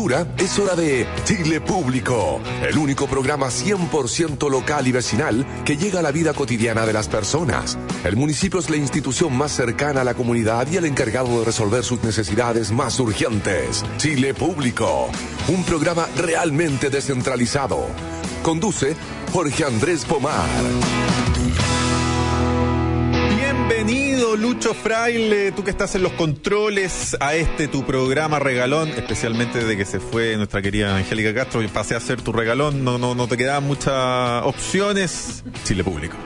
Cultura, es hora de Chile Público, el único programa 100% local y vecinal que llega a la vida cotidiana de las personas. El municipio es la institución más cercana a la comunidad y el encargado de resolver sus necesidades más urgentes. Chile Público, un programa realmente descentralizado. Conduce Jorge Andrés Pomar. Bienvenido, Lucho Fraile, tú que estás en los controles, a tu programa regalón, especialmente desde que se fue nuestra querida Angélica Castro y pasé a ser tu regalón, no te quedaban muchas opciones. Chile Público.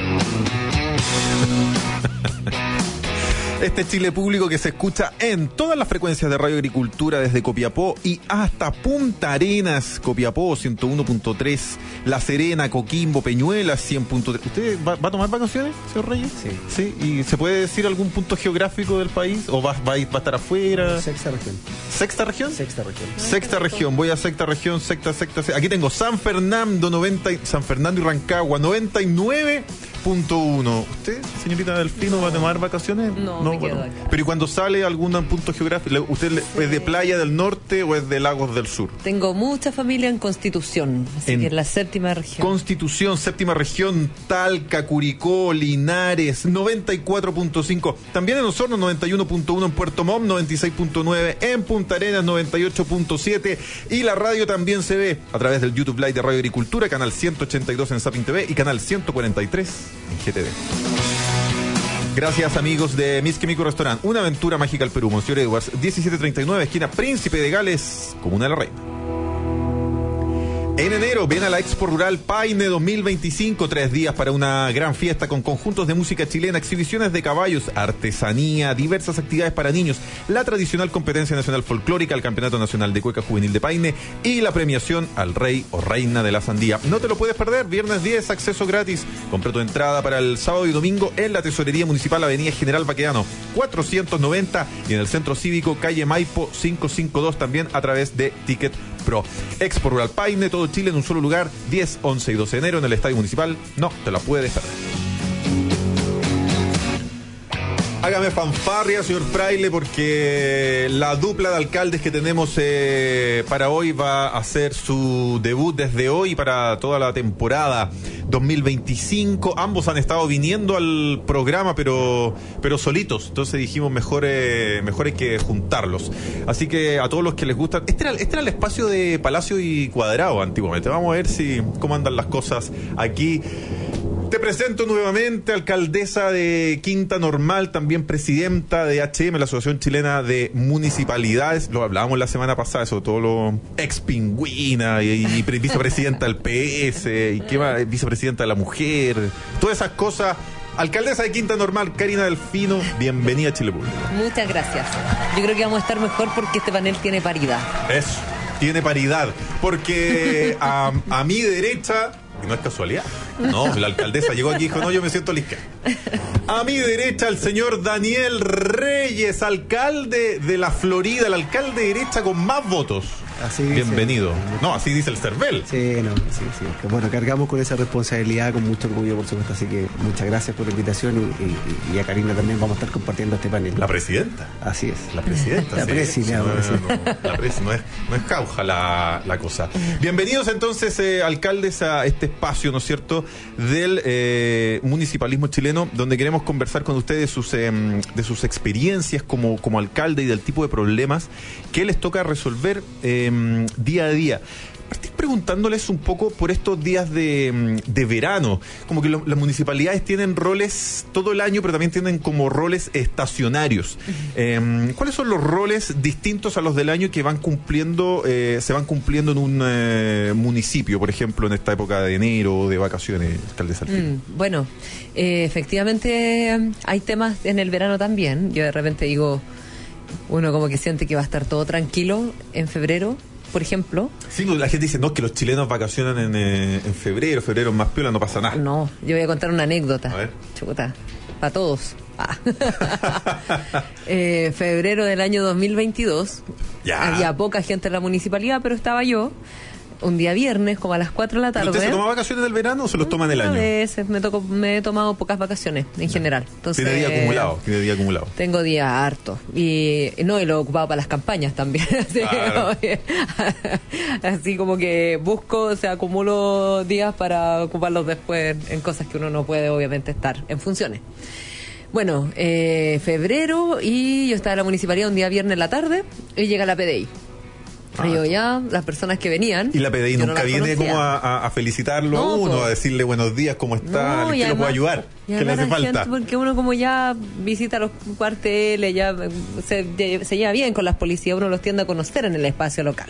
Este Chile Público que se escucha en todas las frecuencias de Radio Agricultura desde Copiapó y hasta Punta Arenas, Copiapó 101.3, La Serena, Coquimbo, Peñuelas 100.3. ¿Usted va a tomar vacaciones, señor Reyes? Sí. ¿Y se puede decir algún punto geográfico del país? ¿O va a estar afuera? Sexta región. ¿Sexta región? Sexta región. Sexta región, voy a sexta región, sexta. Aquí tengo San Fernando y Rancagua 99.1. ¿Usted, señorita Delfino, va a tomar vacaciones? No, me quedo acá. Pero ¿y cuando sale algún punto geográfico? ¿Usted es de Playa del Norte o es de Lagos del Sur? Tengo mucha familia en Constitución, así que en la séptima región. Constitución, séptima región, Talca, Curicó, Linares, 94.5. También en Osorno, 91.1, en Puerto Montt, 96.9, en Punta Arenas, 98.7. Y la radio también se ve a través del YouTube Live de Radio Agricultura, canal 182 en Zapping TV y canal 143 en GTV. Gracias, amigos de Miss Químico Restaurant, una aventura mágica al Perú, Monsieur Edwards, 1739, esquina Príncipe de Gales, Comuna de la Reina. En enero ven a la Expo Rural Paine 2025, 3 días para una gran fiesta con conjuntos de música chilena, exhibiciones de caballos, artesanía, diversas actividades para niños, la tradicional competencia nacional folclórica, el Campeonato Nacional de Cueca Juvenil de Paine y la premiación al Rey o Reina de la Sandía. No te lo puedes perder, viernes 10, acceso gratis. Compra tu entrada para el sábado y domingo en la Tesorería Municipal, Avenida General Baquedano 490 y en el Centro Cívico, calle Maipo 552, también a través de Ticket Pro. Expo Rural Paine, todo Chile en un solo lugar, 10, 11 y 12 de enero en el Estadio Municipal. No te la puedes perder. Hágame fanfarria, señor Fraile, porque la dupla de alcaldes que tenemos para hoy va a hacer su debut desde hoy para toda la temporada 2025. Ambos han estado viniendo al programa, pero solitos. Entonces dijimos mejor hay que juntarlos. Así que a todos los que les gusta, este era el espacio de Palacio y Cuadrado antiguamente. Vamos a ver cómo andan las cosas aquí. Te presento nuevamente, alcaldesa de Quinta Normal, también presidenta de HM, la Asociación Chilena de Municipalidades. Lo hablábamos la semana pasada, sobre todo lo ex pingüina y vicepresidenta del PS, y qué más, vicepresidenta de la mujer, todas esas cosas. Alcaldesa de Quinta Normal, Karina Delfino, bienvenida a Chile Público. Muchas gracias. Yo creo que vamos a estar mejor porque este panel tiene paridad. Eso, tiene paridad, porque a mi derecha... Y no es casualidad. No, la alcaldesa llegó aquí y dijo, no, yo me siento a la izquierda. A mi derecha, el señor Daniel Reyes, alcalde de la Florida, el alcalde de derecha con más votos. Así dice. Bienvenido. No, así dice el CERVEL. Sí. Bueno, cargamos con esa responsabilidad, con mucho orgullo, por supuesto. Así que muchas gracias por la invitación y a Karina también vamos a estar compartiendo este panel. La presidenta. Así es. La presidenta. La presidenta. No es cauja la cosa. Bienvenidos entonces, alcaldes, a este espacio, ¿no es cierto?, del municipalismo chileno, donde queremos conversar con ustedes de sus experiencias como alcalde y del tipo de problemas que les toca resolver día a día. Estoy preguntándoles un poco por estos días de verano, como que las municipalidades tienen roles todo el año, pero también tienen como roles estacionarios. ¿Cuáles son los roles distintos a los del año que se van cumpliendo en un municipio, por ejemplo, en esta época de enero o de vacaciones, alcaldesa? Bueno, efectivamente hay temas en el verano también. Yo de repente digo, uno como que siente que va a estar todo tranquilo en febrero, por ejemplo. Sí, la gente dice, no, que los chilenos vacacionan en febrero es más piola, no pasa nada. No, yo voy a contar una anécdota. A ver. Chuta, para todos. Febrero del año 2022, había poca gente en la municipalidad, pero estaba yo. un día viernes, como a las 4 de la tarde. ¿Usted se toma vacaciones del verano o se los toma en el año? A veces me he tomado pocas vacaciones en general. Entonces, ¿Tiene día acumulado? Tengo días hartos. Y lo he ocupado para las campañas también. Así como que busco, acumulo días para ocuparlos después en cosas que uno no puede obviamente estar en funciones. Bueno, febrero, y yo estaba en la municipalidad un día viernes en la tarde y llega la PDI. Y yo ya, las personas que venían... ¿Y la PDI nunca viene como a felicitarlo a uno, a decirle buenos días, cómo está, qué lo puedo ayudar, qué le hace falta? Porque uno como ya visita los cuarteles, ya se lleva bien con las policías, uno los tiende a conocer en el espacio local.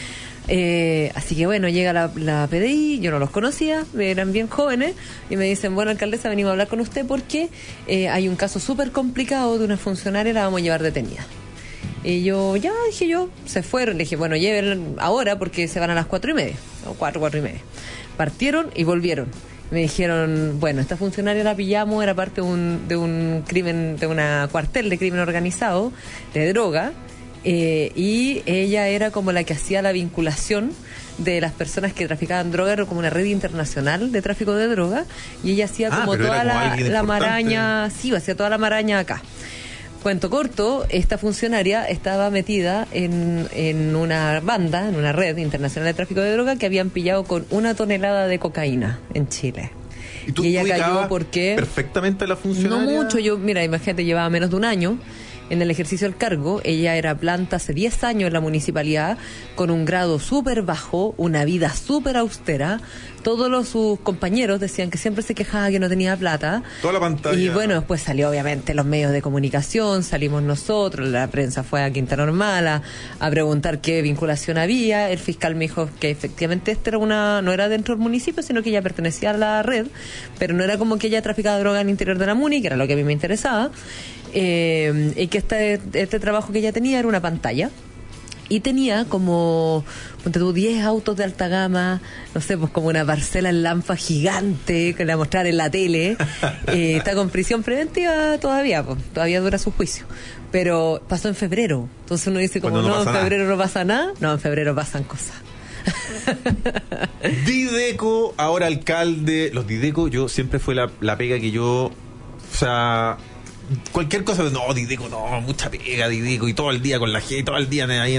Así que bueno, llega la PDI, yo no los conocía, eran bien jóvenes, y me dicen, bueno, alcaldesa, venimos a hablar con usted porque hay un caso súper complicado de una funcionaria, la vamos a llevar detenida. Y yo, se fueron, le dije, bueno, lleven ahora porque se van a las 4:30, o 4:30. Partieron y volvieron. Me dijeron, bueno, esta funcionaria la pillamos, era parte de un crimen, de una cuartel de crimen organizado, de droga, y ella era como la que hacía la vinculación de las personas que traficaban droga, era como una red internacional de tráfico de droga, y ella hacía como toda la maraña, hacía toda la maraña acá. Cuento corto, esta funcionaria estaba metida en una banda, en una red internacional de tráfico de droga que habían pillado con 1 tonelada de cocaína en Chile. ¿Y ella cayó porque... perfectamente la funcionaria? No mucho, imagínate, llevaba menos de un año en el ejercicio del cargo. Ella era planta hace 10 años en la municipalidad, con un grado súper bajo, una vida súper austera. Todos sus compañeros decían que siempre se quejaba que no tenía plata. Toda la pantalla. Y bueno, después salió obviamente los medios de comunicación, salimos nosotros, la prensa fue a Quinta Normal a preguntar qué vinculación había. El fiscal me dijo que efectivamente no era dentro del municipio, sino que ella pertenecía a la red, pero no era como que ella traficaba droga en el interior de la MUNI, que era lo que a mí me interesaba. Y que este trabajo que ella tenía era una pantalla. Y tenía como, ponte tú, 10 autos de alta gama, no sé, pues como una parcela en Lampa gigante que le va a mostrar en la tele. Está con prisión preventiva todavía, pues, todavía dura su juicio. Pero pasó en febrero. Entonces uno dice como, en febrero no pasa nada. No, en febrero pasan cosas. Dideco, ahora alcalde. Los Dideco, yo siempre fue la pega que yo, cualquier cosa, Dideco, mucha pega, Dideco, y todo el día con la gente, todo el día ahí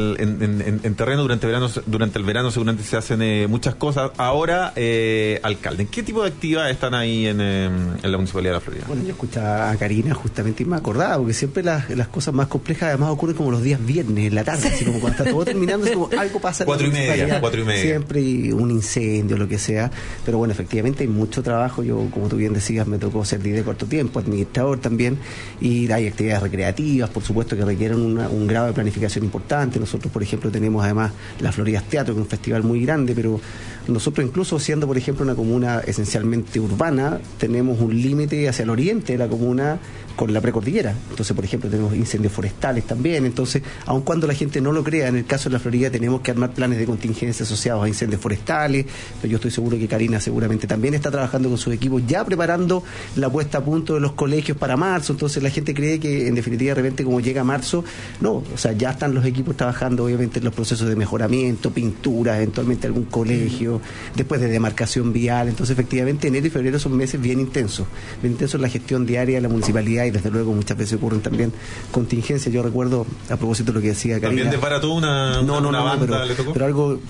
en terreno. Durante el verano seguramente se hacen muchas cosas. Ahora, alcalde, ¿en qué tipo de actividades están ahí en la Municipalidad de La Florida? Bueno, yo escuchaba a Karina justamente y me acordaba, porque siempre las cosas más complejas además ocurren como los días viernes, en la tarde, así como cuando está todo terminando, es como algo pasa. 4:30. Siempre, y un incendio, lo que sea. Pero bueno, efectivamente hay mucho trabajo. Yo, como tú bien decías, me tocó ser Dideco harto tiempo, administrador también, y hay actividades recreativas, por supuesto, que requieren un grado de planificación importante. Nosotros, por ejemplo, tenemos además la Floridas Teatro, que es un festival muy grande, pero nosotros, incluso siendo, por ejemplo, una comuna esencialmente urbana, tenemos un límite hacia el oriente de la comuna con la precordillera. Entonces, por ejemplo, tenemos incendios forestales también. Entonces, aun cuando la gente no lo crea, en el caso de la Florida tenemos que armar planes de contingencia asociados a incendios forestales. Pero yo estoy seguro que Karina seguramente también está trabajando con sus equipos, ya preparando la puesta a punto de los colegios para marzo. Entonces, la gente cree que, en definitiva, de repente, como llega marzo, no, ya están los equipos trabajando, obviamente, en los procesos de mejoramiento, pintura, eventualmente algún colegio, después de demarcación vial. Entonces, efectivamente, enero y febrero son meses bien intensos en la gestión diaria de la municipalidad, y desde luego muchas veces ocurren también contingencias. Yo recuerdo, a propósito de lo que decía Karina, ¿también desbarató una banda, le tocó? Pero algo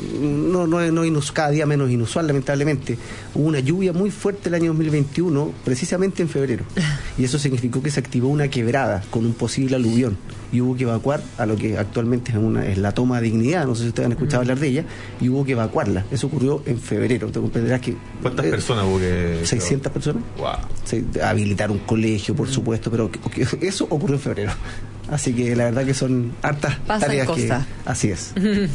cada día menos inusual, lamentablemente. Hubo una lluvia muy fuerte el año 2021, precisamente en febrero, y eso significó que se activó una quebrada con un posible aluvión, y hubo que evacuar a lo que actualmente es la toma de Dignidad, no sé si ustedes han escuchado hablar de ella, y hubo que evacuarla. Eso ocurrió en febrero. Te comprenderás que... ¿Cuántas personas hubo que...? 600 personas. Wow. Habilitar un colegio, por supuesto, pero eso ocurrió en febrero. Así que la verdad que son hartas tareas cosas. Así es.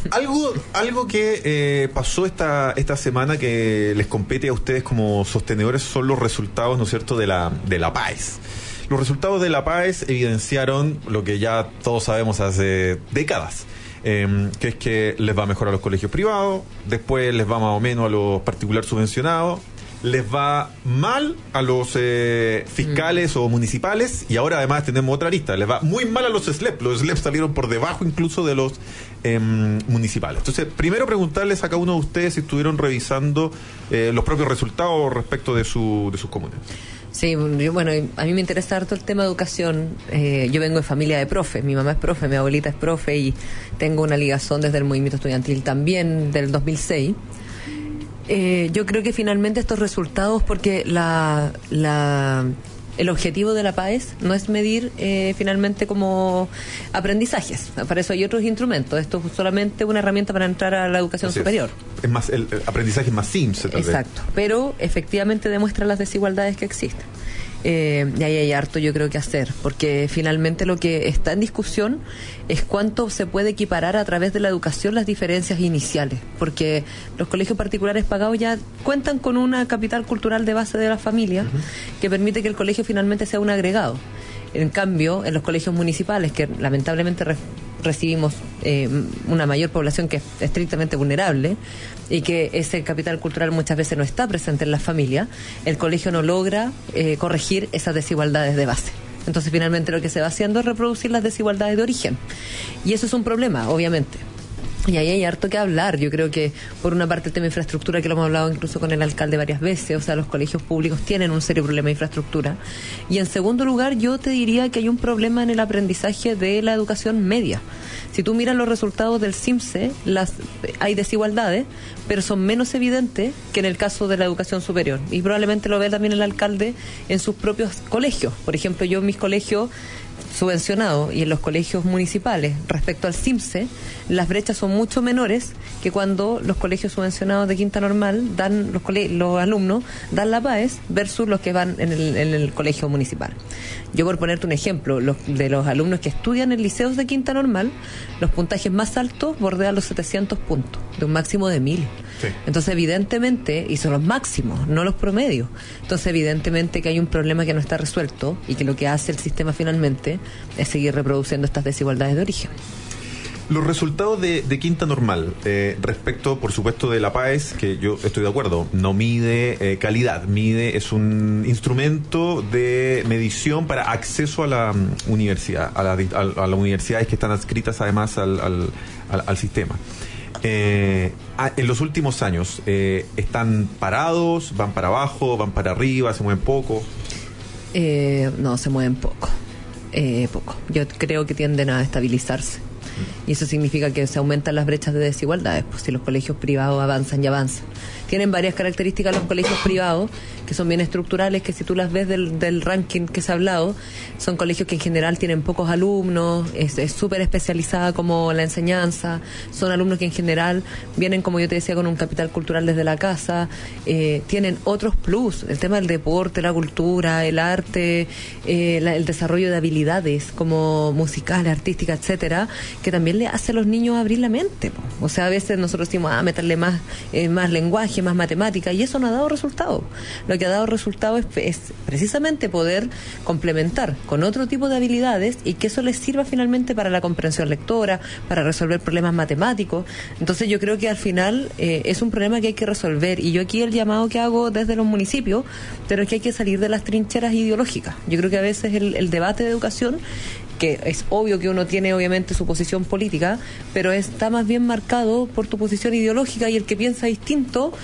Algo que pasó esta semana que les compete a ustedes como sostenedores son los resultados, ¿no es cierto?, de la PAES. Los resultados de la PAES evidenciaron lo que ya todos sabemos hace décadas, que es que les va mejor a los colegios privados, después les va más o menos a los particulares subvencionados, les va mal a los fiscales o municipales, y ahora además tenemos otra lista, les va muy mal a los SLEP. Los SLEP salieron por debajo incluso de los municipales. Entonces, primero preguntarles a cada uno de ustedes si estuvieron revisando los propios resultados respecto de sus comunas. Sí, bueno, a mí me interesa harto el tema de educación. Yo vengo de familia de profes, mi mamá es profe, mi abuelita es profe, y tengo una ligazón desde el movimiento estudiantil también del 2006. Yo creo que finalmente estos resultados, porque el objetivo de la PAES no es medir finalmente como aprendizajes. Para eso hay otros instrumentos. Esto es solamente una herramienta para entrar a la educación superior. Es más, el aprendizaje es más simple, tal vez. Exacto. Pero efectivamente demuestra las desigualdades que existen. Y ahí hay harto, yo creo, que hacer, porque finalmente lo que está en discusión es cuánto se puede equiparar a través de la educación las diferencias iniciales, porque los colegios particulares pagados ya cuentan con una capital cultural de base de la familia que permite que el colegio finalmente sea un agregado. En cambio, en los colegios municipales, que lamentablemente recibimos una mayor población que es estrictamente vulnerable y que ese capital cultural muchas veces no está presente en las familias, el colegio no logra corregir esas desigualdades de base. Entonces, finalmente lo que se va haciendo es reproducir las desigualdades de origen. Y eso es un problema, obviamente. Y ahí hay harto que hablar. Yo creo que, por una parte, el tema de infraestructura, que lo hemos hablado incluso con el alcalde varias veces, o sea, los colegios públicos tienen un serio problema de infraestructura. Y en segundo lugar, yo te diría que hay un problema en el aprendizaje de la educación media. Si tú miras los resultados del CIMSE, hay desigualdades, pero son menos evidentes que en el caso de la educación superior. Y probablemente lo ve también el alcalde en sus propios colegios. Por ejemplo, yo en mis colegios subvencionados y en los colegios municipales, respecto al CIMSE, las brechas son mucho menores que cuando los colegios subvencionados de quinta normal dan los alumnos dan la PAES versus los que van en el colegio municipal. Yo, por ponerte un ejemplo, de los alumnos que estudian en liceos de quinta normal, los puntajes más altos bordean los 700 puntos, de un máximo de 1000. Sí. Entonces, evidentemente, y son los máximos, no los promedios. Entonces, evidentemente que hay un problema que no está resuelto y que lo que hace el sistema finalmente es seguir reproduciendo estas desigualdades de origen. Los resultados de quinta normal, respecto, por supuesto, de la PAES, que yo estoy de acuerdo, no mide calidad, es un instrumento de medición para acceso a la universidad, a las universidades que están adscritas además al sistema. En los últimos años, ¿están parados, van para abajo, van para arriba, se mueven poco? No, se mueven poco. Yo creo que tienden a estabilizarse. Y eso significa que se aumentan las brechas de desigualdades, pues si los colegios privados avanzan y avanzan. Tienen varias características los colegios privados que son bien estructurales, que si tú las ves del ranking que se ha hablado, son colegios que en general tienen pocos alumnos, es súper especializada como la enseñanza, son alumnos que en general vienen, como yo te decía, con un capital cultural desde la casa, tienen otros plus, el tema del deporte, la cultura, el arte, el desarrollo de habilidades como musicales, artísticas, etcétera, que también le hace a los niños abrir la mente, po. O sea, a veces nosotros decimos, meterle más lenguaje, más matemática, y eso no ha dado resultado. Lo que ha dado resultado es precisamente poder complementar con otro tipo de habilidades y que eso les sirva finalmente para la comprensión lectora, para resolver problemas matemáticos. Entonces yo creo que al final es un problema que hay que resolver, y yo aquí el llamado que hago desde los municipios, pero es que hay que salir de las trincheras ideológicas. Yo creo que a veces el debate de educación, que es obvio que uno tiene obviamente su posición política, pero está más bien marcado por tu posición ideológica, y el que piensa distinto,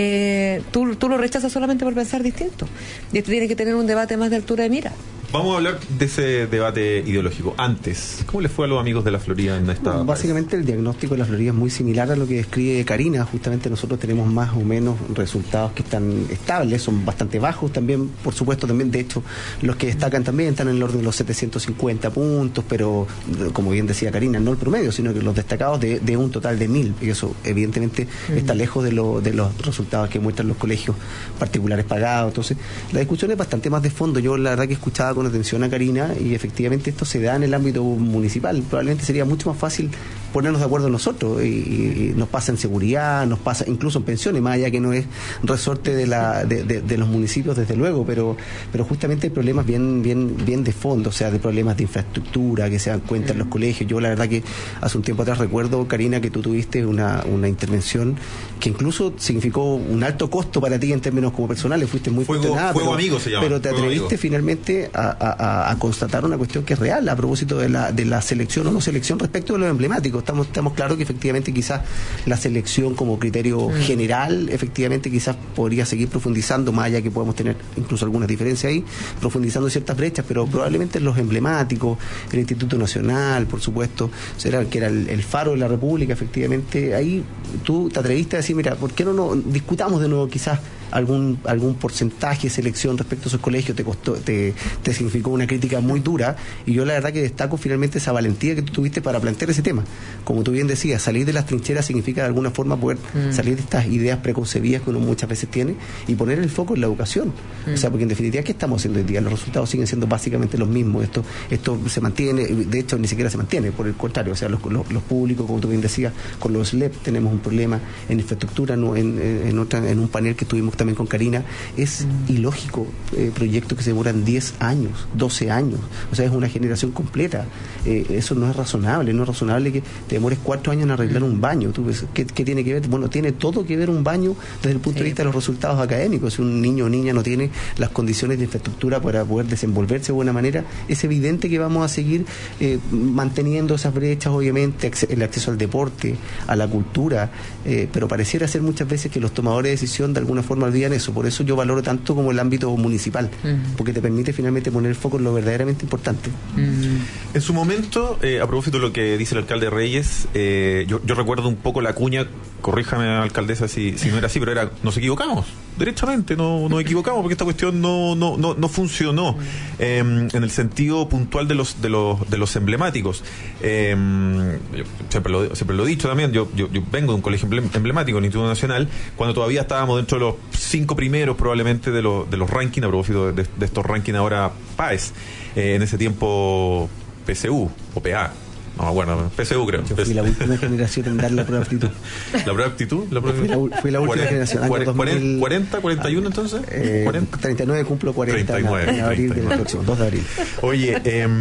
tú lo rechazas solamente por pensar distinto. Y esto tiene que tener un debate más de altura de mira. Vamos a hablar de ese debate ideológico. Antes, ¿cómo les fue a los amigos de la Florida en esta? Básicamente el diagnóstico de la Florida es muy similar a lo que describe Karina. Justamente nosotros tenemos más o menos resultados que están estables, son bastante bajos también, por supuesto, también de hecho los que destacan también están en el orden de los 750 puntos, pero como bien decía Karina, no el promedio, sino que los destacados de un total de 1000, y eso evidentemente está lejos de los resultados que muestran los colegios particulares pagados. Entonces la discusión es bastante más de fondo. Yo la verdad que escuchaba con atención a Karina, y efectivamente esto se da en el ámbito municipal. Probablemente sería mucho más fácil ponernos de acuerdo nosotros, y nos pasa en seguridad, nos pasa incluso en pensiones, más allá que no es resorte de los municipios, desde luego, pero justamente hay problemas bien de fondo, o sea, de problemas de infraestructura que se dan cuenta en los colegios. Yo la verdad que hace un tiempo atrás recuerdo, Karina, que tú tuviste una intervención que incluso significó un alto costo para ti en términos como personales, fuiste muy cuestionada, pero te atreviste finalmente a constatar una cuestión que es real a propósito de la selección o no selección respecto de lo emblemático. Estamos claros que efectivamente quizás la selección como criterio general, efectivamente quizás podría seguir profundizando, más allá que podemos tener incluso algunas diferencias ahí, profundizando ciertas brechas, pero probablemente los emblemáticos, el Instituto Nacional, por supuesto, que era el faro de la República, efectivamente, ahí tú te atreviste a decir, mira, ¿por qué no discutamos de nuevo quizás algún porcentaje de selección respecto a esos colegios? Te significó una crítica muy dura, y yo la verdad que destaco finalmente esa valentía que tú tuviste para plantear ese tema. Como tú bien decías, salir de las trincheras significa de alguna forma poder salir de estas ideas preconcebidas que uno muchas veces tiene y poner el foco en la educación. O sea, porque en definitiva, ¿qué estamos haciendo hoy día? Los resultados siguen siendo básicamente los mismos. Esto se mantiene, de hecho ni siquiera se mantiene, por el contrario, o sea, los públicos, como tú bien decías, con los SLEP tenemos un problema en infraestructura, en un panel que tuvimos también con Karina. Es ilógico proyectos que se demoran 10 años, 12 años, o sea, es una generación completa. Eso no es razonable que te demores 4 años en arreglar un baño. ¿Tú ves qué tiene que ver? Bueno, tiene todo que ver un baño desde el punto de vista de los resultados académicos. Si un niño o niña no tiene las condiciones de infraestructura para poder desenvolverse de buena manera, es evidente que vamos a seguir manteniendo esas brechas, obviamente, el acceso al deporte, a la cultura, pero pareciera ser muchas veces que los tomadores de decisión de alguna forma olvidan eso. Por eso yo valoro tanto como el ámbito municipal, porque te permite finalmente poner el foco en lo verdaderamente importante. En su momento, a propósito de lo que dice el alcalde Reyes, yo recuerdo un poco la cuña, corríjame, alcaldesa, si no era así, pero era, nos equivocamos, derechamente, nos equivocamos, porque esta cuestión no funcionó en el sentido puntual de los emblemáticos. Siempre lo he dicho también, yo vengo de un colegio emblemático, el Instituto Nacional, cuando todavía estábamos dentro de los 5 primeros probablemente de los rankings, a propósito de estos rankings ahora PAES, en ese tiempo PSU o PA. No, bueno, PSU creo. Yo fui la última generación en dar la prueba de aptitud. ¿La prueba de aptitud? Fui la última generación. Año 40, 41 entonces. 39 cumplo 40 39, en abril del próximo, 2 de abril. Oye,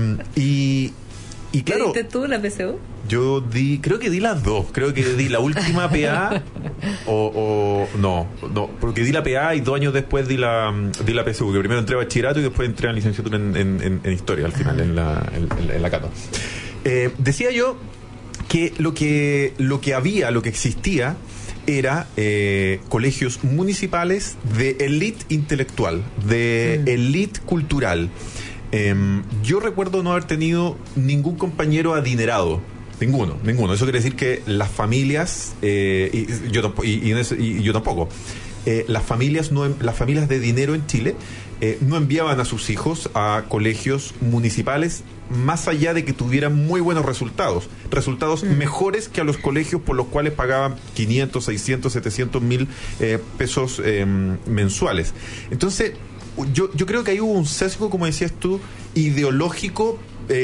y claro, ¿Diste tú la PSU? Yo creo que di las dos. Creo que di la última PA no, porque di la PA y 2 años después di la PSU, que primero entré a bachillerato y después entré a licenciatura en historia al final, en la Cato. Decía yo que lo que existía era colegios municipales de élite intelectual, de élite cultural. Yo recuerdo no haber tenido ningún compañero adinerado. Ninguno. Eso quiere decir que las familias, y yo tampoco, las familias de dinero en Chile no enviaban a sus hijos a colegios municipales, más allá de que tuvieran muy buenos resultados mejores que a los colegios por los cuales pagaban 500, 600, 700 mil pesos mensuales. Entonces, yo creo que ahí hubo un sesgo, como decías tú, ideológico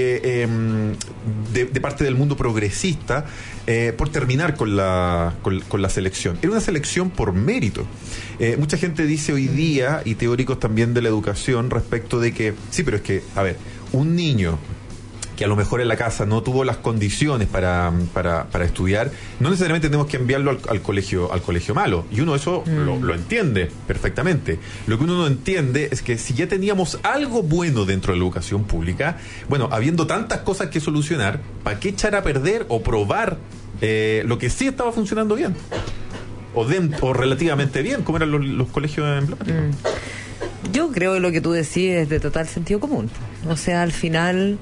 de parte del mundo progresista por terminar con la selección. Era una selección por mérito. Mucha gente dice hoy día, y teóricos también de la educación, respecto de que, sí, pero es que, a ver, un niño que a lo mejor en la casa no tuvo las condiciones para estudiar, no necesariamente tenemos que enviarlo al colegio malo, y uno eso lo entiende perfectamente. Lo que uno no entiende es que si ya teníamos algo bueno dentro de la educación pública, bueno, habiendo tantas cosas que solucionar, ¿para qué echar a perder o probar lo que sí estaba funcionando bien? O relativamente bien, como eran los colegios emblemáticos. Yo creo que lo que tú decís es de total sentido común. O sea, al final,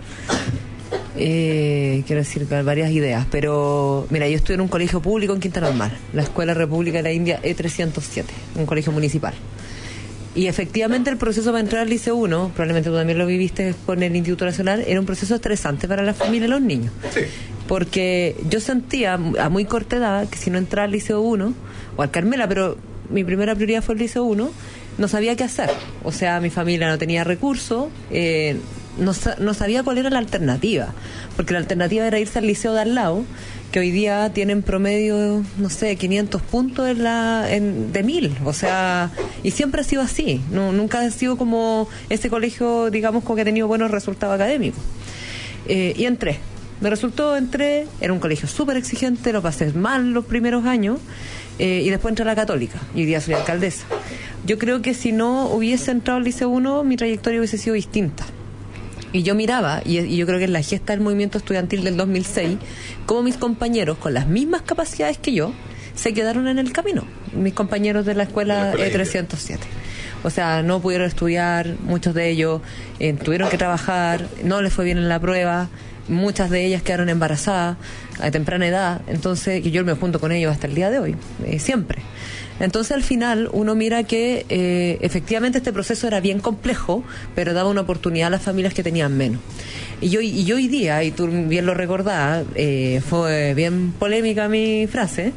quiero decir varias ideas, pero mira, yo estuve en un colegio público en Quinta Normal, la Escuela República de la India E307, un colegio municipal. Y efectivamente el proceso para entrar al Liceo 1, probablemente tú también lo viviste con el Instituto Nacional, era un proceso estresante para la familia y los niños. Sí. Porque yo sentía a muy corta edad que si no entraba al Liceo 1, o al Carmela, pero mi primera prioridad fue el Liceo 1, no sabía qué hacer. O sea, mi familia no tenía recursos, no sabía cuál era la alternativa, porque la alternativa era irse al liceo de al lado, que hoy día tienen promedio, no sé, 500 puntos de 1000, o sea, y siempre ha sido así, nunca ha sido como ese colegio, digamos, como que ha tenido buenos resultados académicos. Y entré, era un colegio súper exigente, lo pasé mal los primeros años, y después entré a la Católica, y hoy día soy alcaldesa. Yo creo que si no hubiese entrado al Liceo 1, mi trayectoria hubiese sido distinta. Y yo miraba, y yo creo que es la gesta del movimiento estudiantil del 2006, cómo mis compañeros con las mismas capacidades que yo se quedaron en el camino, mis compañeros de la escuela E307. O sea, no pudieron estudiar, muchos de ellos tuvieron que trabajar, no les fue bien en la prueba, muchas de ellas quedaron embarazadas a temprana edad, entonces que yo me junto con ellos hasta el día de hoy, siempre. Entonces al final uno mira que efectivamente este proceso era bien complejo, pero daba una oportunidad a las familias que tenían menos. Y yo hoy día, y tú bien lo recordabas, fue bien polémica mi frase,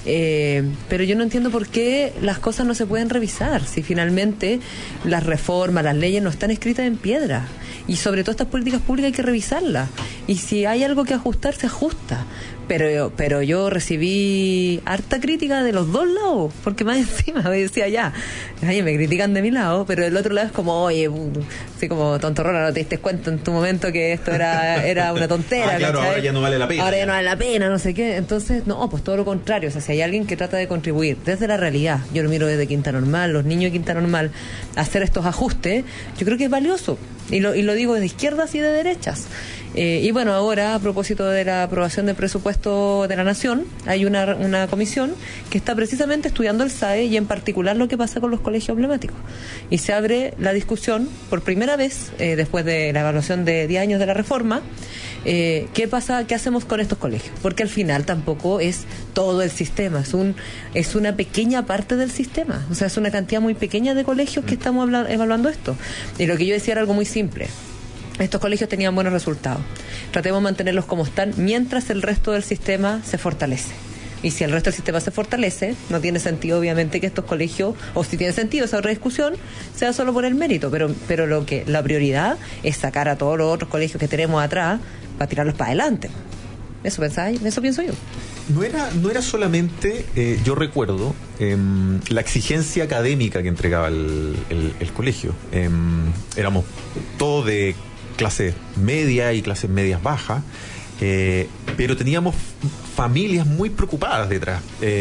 pero yo no entiendo por qué las cosas no se pueden revisar, si finalmente las reformas, las leyes no están escritas en piedra. Y sobre todo estas políticas públicas hay que revisarlas. Y si hay algo que ajustar, se ajusta. Pero yo recibí harta crítica de los dos lados, porque más encima me decía me critican de mi lado, pero del otro lado es como, oye, así como tontorrona, no te diste cuenta en tu momento que esto era una tontera. Claro, ¿cachai? ahora ya no vale la pena. Ahora ya no vale la pena, no sé qué. Entonces, no, pues todo lo contrario. O sea, si hay alguien que trata de contribuir desde la realidad, yo lo miro desde Quinta Normal, los niños de Quinta Normal, hacer estos ajustes, yo creo que es valioso. Y lo digo de izquierdas y de derechas. Y bueno, ahora a propósito de la aprobación del presupuesto de la Nación, hay una comisión que está precisamente estudiando el SAE y en particular lo que pasa con los colegios emblemáticos. Y se abre la discusión por primera vez, después de la evaluación de 10 años de la reforma, qué pasa, qué hacemos con estos colegios, porque al final tampoco es todo el sistema, es una pequeña parte del sistema, o sea, es una cantidad muy pequeña de colegios que estamos evaluando esto. Y lo que yo decía era algo muy simple: estos colegios tenían buenos resultados, tratemos de mantenerlos como están mientras el resto del sistema se fortalece. Y si el resto del sistema se fortalece, no tiene sentido obviamente que estos colegios, o si tiene sentido esa otra discusión, sea solo por el mérito, pero la prioridad es sacar a todos los otros colegios que tenemos atrás para tirarlos para adelante. Eso pienso yo. No era solamente, yo recuerdo, la exigencia académica que entregaba el colegio. Éramos todos de clase media y clases medias bajas, pero teníamos familias muy preocupadas detrás.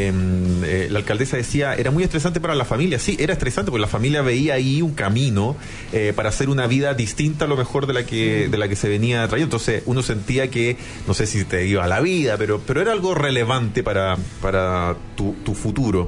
La alcaldesa decía, era muy estresante para la familia. Sí, era estresante porque la familia veía ahí un camino para hacer una vida distinta a lo mejor de la que se venía trayendo. Entonces uno sentía que, no sé si te iba a la vida, pero era algo relevante para tu futuro.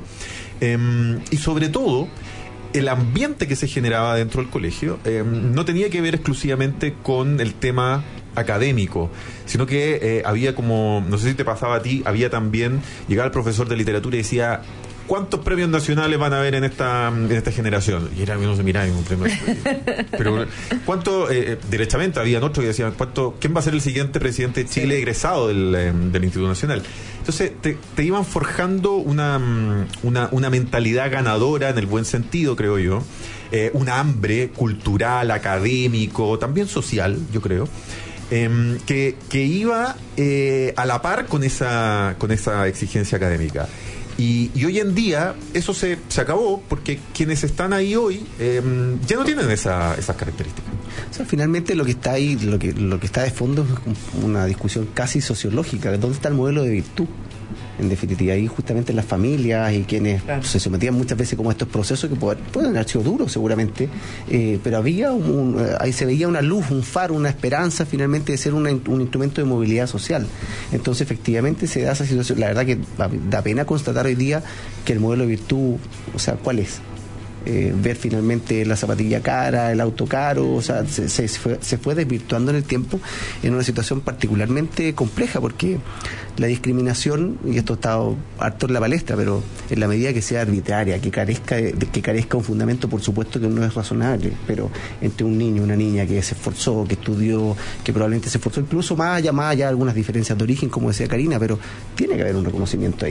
Y sobre todo, el ambiente que se generaba dentro del colegio no tenía que ver exclusivamente con el tema académico, sino que había como, no sé si te pasaba a ti, había también, llegaba el profesor de literatura y decía, ¿cuántos premios nacionales van a haber en esta generación? Y era, no se miraba ningún premio. Pero, ¿cuánto? Derechamente, había otros que decían, ¿quién va a ser el siguiente presidente de Chile egresado del Instituto Nacional? Entonces, te iban forjando una mentalidad ganadora en el buen sentido, creo yo. Un hambre cultural, académico, también social, yo creo. Que iba a la par con esa exigencia académica. Y hoy en día eso se acabó porque quienes están ahí hoy ya no tienen esas características. O sea, finalmente lo que está ahí, lo que está de fondo es una discusión casi sociológica. ¿Dónde está el modelo de virtud? En definitiva, ahí justamente las familias y quienes se sometían muchas veces como a estos procesos que pueden haber sido duros seguramente, pero había ahí se veía una luz, un faro, una esperanza finalmente de ser un instrumento de movilidad social. Entonces efectivamente se da esa situación. La verdad que da pena constatar hoy día que el modelo de virtud, o sea, ¿cuál es? Ver finalmente la zapatilla cara, el auto caro, o sea, se fue desvirtuando en el tiempo en una situación particularmente compleja, porque la discriminación, y esto está harto en la palestra, pero en la medida que sea arbitraria, que carezca un fundamento, por supuesto que no es razonable, pero entre un niño y una niña que se esforzó, que estudió, que probablemente se esforzó, incluso más allá de algunas diferencias de origen, como decía Karina, pero tiene que haber un reconocimiento ahí.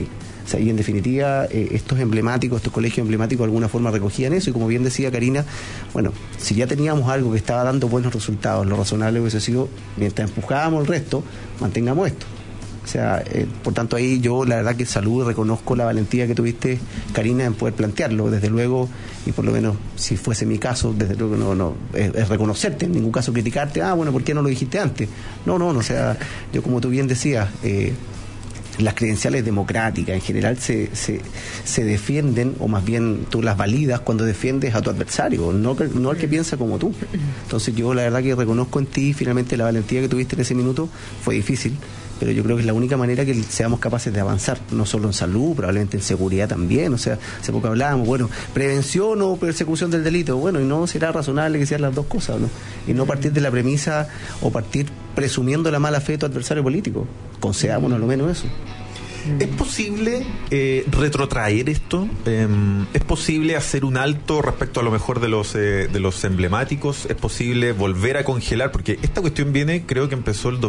O sea, y en definitiva, estos colegios emblemáticos de alguna forma recogían eso, y como bien decía Karina, bueno, si ya teníamos algo que estaba dando buenos resultados, lo razonable hubiese sido, mientras empujábamos el resto, mantengamos esto. O sea, por tanto ahí yo la verdad que saludo y reconozco la valentía que tuviste, Karina, en poder plantearlo, desde luego, y por lo menos si fuese mi caso, desde luego no es reconocerte, en ningún caso criticarte, bueno, ¿por qué no lo dijiste antes? No, o sea, yo como tú bien decías, las credenciales democráticas en general se defienden, o más bien tú las validas cuando defiendes a tu adversario, no al que piensa como tú. Entonces yo la verdad que reconozco en ti finalmente la valentía que tuviste en ese minuto. Fue difícil, pero yo creo que es la única manera que seamos capaces de avanzar, no solo en salud, probablemente en seguridad también. O sea, hace poco hablábamos, bueno, prevención o persecución del delito, bueno, y no será razonable que sean las dos cosas, ¿no? Y no partir de la premisa o partir presumiendo la mala fe de tu adversario político. Concedámonos lo menos eso. ¿Es posible retrotraer esto? ¿Es posible hacer un alto respecto a lo mejor de los emblemáticos? ¿Es posible volver a congelar? Porque esta cuestión creo que empezó el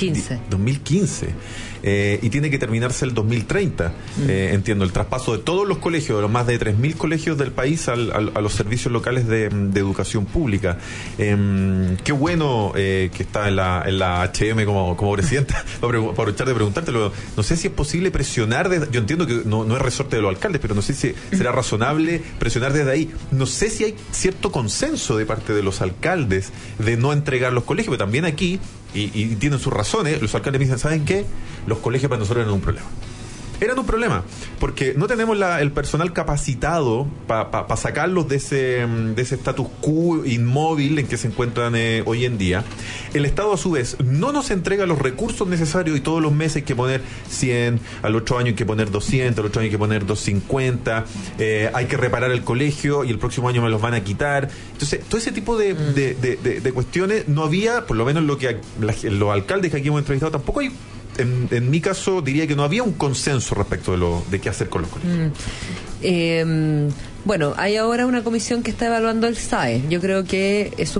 2015 y tiene que terminarse el 2030. Entiendo, el traspaso de todos los colegios, de los más de 3.000 colegios del país a los servicios locales de educación pública. Qué bueno que está en la HM como presidenta, para aprovechar de preguntártelo. No sé si es posible presionar yo entiendo que no es resorte de los alcaldes, pero no sé si será razonable presionar desde ahí. No sé si hay cierto consenso de parte de los alcaldes de no entregar los colegios, pero también aquí, y tienen sus razones, los alcaldes me dicen, ¿saben qué? Los colegios para nosotros eran un problema. Eran un problema, porque no tenemos el personal capacitado para sacarlos de ese status quo inmóvil en que se encuentran hoy en día. El Estado, a su vez, no nos entrega los recursos necesarios, y todos los meses hay que poner 100, al otro año hay que poner 200, al otro año hay que poner 250, hay que reparar el colegio y el próximo año me los van a quitar. Entonces, todo ese tipo de cuestiones no había, por lo menos los alcaldes que aquí hemos entrevistado, tampoco hay. En mi caso diría que no había un consenso respecto de qué hacer con los colegios. Bueno, hay ahora una comisión que está evaluando el SAE. Yo creo que es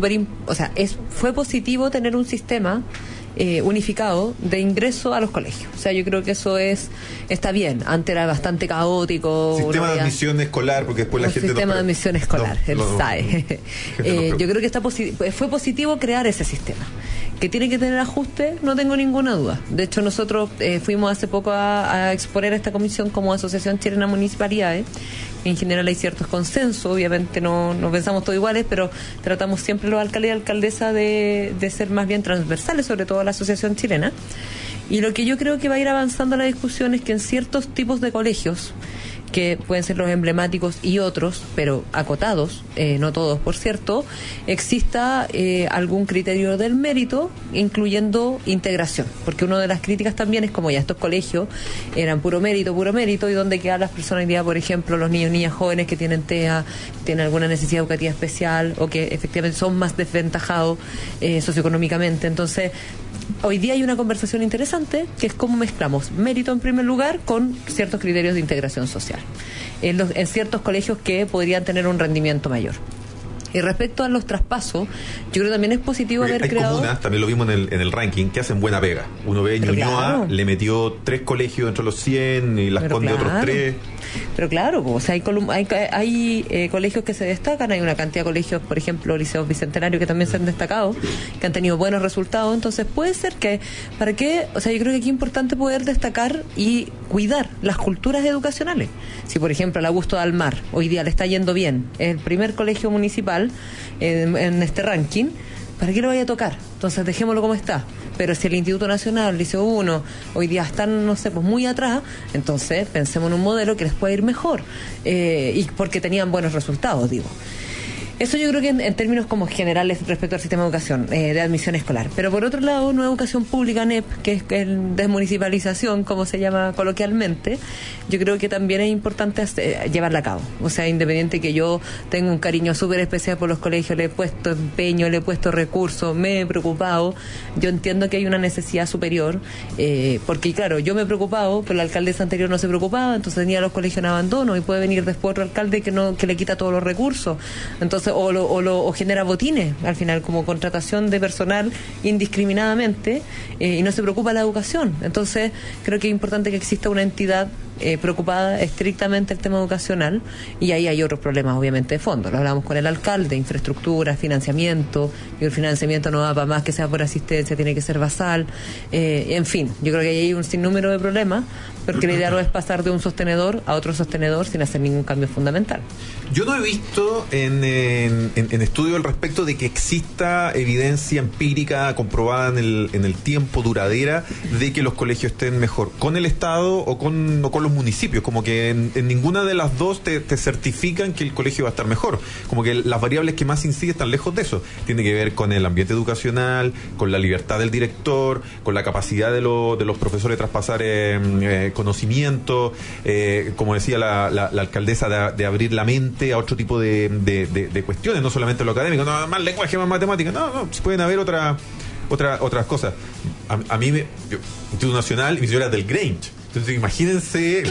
fue positivo tener un sistema unificado de ingreso a los colegios. O sea, yo creo que eso está bien. Antes era bastante caótico. Sistema de admisión escolar, porque después la gente sistema de admisión escolar, el SAE. Yo creo que fue positivo crear ese sistema. Que tiene que tener ajuste, no tengo ninguna duda. De hecho, nosotros fuimos hace poco a exponer a esta comisión como Asociación Chilena de Municipalidades. En general hay ciertos consensos, obviamente no pensamos todos iguales, pero tratamos siempre los alcaldes y alcaldesas de ser más bien transversales, sobre todo la Asociación Chilena. Y lo que yo creo que va a ir avanzando la discusión es que en ciertos tipos de colegios, que pueden ser los emblemáticos y otros, pero acotados, no todos, por cierto, exista algún criterio del mérito, incluyendo integración. Porque una de las críticas también es como ya estos colegios eran puro mérito, y donde quedan las personas hoy día, por ejemplo, los niños, niñas jóvenes que tienen TEA, tienen alguna necesidad educativa especial o que efectivamente son más desventajados socioeconómicamente. Entonces, hoy día hay una conversación interesante que es cómo mezclamos mérito en primer lugar con ciertos criterios de integración social en ciertos colegios que podrían tener un rendimiento mayor. Y respecto a los traspasos, yo creo que también es positivo haber creado... Hay comunas, también lo vimos en el ranking, que hacen buena pega. Uno ve Ñuñoa, claro, le metió 3 colegios dentro de los 100 y Las Condes otros 3. Pero claro, o sea, hay colegios que se destacan, hay una cantidad de colegios, por ejemplo, liceos bicentenarios que también se han destacado, que han tenido buenos resultados. Entonces puede ser que, yo creo que aquí es importante poder destacar y cuidar las culturas educacionales. Si por ejemplo el Augusto de Almar hoy día le está yendo bien, es el primer colegio municipal en este ranking, ¿para qué lo vaya a tocar? Entonces dejémoslo como está. Pero si el Instituto Nacional, el Liceo 1, hoy día están, muy atrás, entonces pensemos en un modelo que les pueda ir mejor, y porque tenían buenos resultados, digo. Eso yo creo que en términos como generales respecto al sistema de educación, de admisión escolar. Pero por otro lado, Nueva Educación Pública, NEP, que es desmunicipalización, como se llama coloquialmente, yo creo que también es importante llevarla a cabo. O sea, independiente que yo tenga un cariño súper especial por los colegios, le he puesto empeño, le he puesto recursos, me he preocupado, yo entiendo que hay una necesidad superior, porque claro, yo me he preocupado, pero la alcaldesa anterior no se preocupaba, entonces tenía los colegios en abandono, y puede venir después otro alcalde que le quita todos los recursos. Entonces, o genera botines al final, como contratación de personal indiscriminadamente, y no se preocupa de la educación. Entonces creo que es importante que exista una entidad preocupada estrictamente el tema educacional, y ahí hay otros problemas obviamente de fondo. Lo hablamos con el alcalde: infraestructura, financiamiento, y el financiamiento no va para más que sea por asistencia, tiene que ser basal, en fin, yo creo que ahí hay un sinnúmero de problemas, porque la idea no es pasar de un sostenedor a otro sostenedor sin hacer ningún cambio fundamental. Yo no he visto en estudio al respecto de que exista evidencia empírica comprobada en el tiempo, duradera, de que los colegios estén mejor con el Estado o con los municipios. Como que en ninguna de las dos te certifican que el colegio va a estar mejor. Como que las variables que más inciden están lejos de eso. Tiene que ver con el ambiente educacional, con la libertad del director, con la capacidad de los profesores de traspasar conocimiento, como decía la alcaldesa, de abrir la mente a otro tipo de cuestiones, no solamente lo académico, no, más lenguaje, más matemática, no, pueden haber otras cosas. A mí, yo, Instituto Nacional, y mi señora del Grange. Entonces imagínense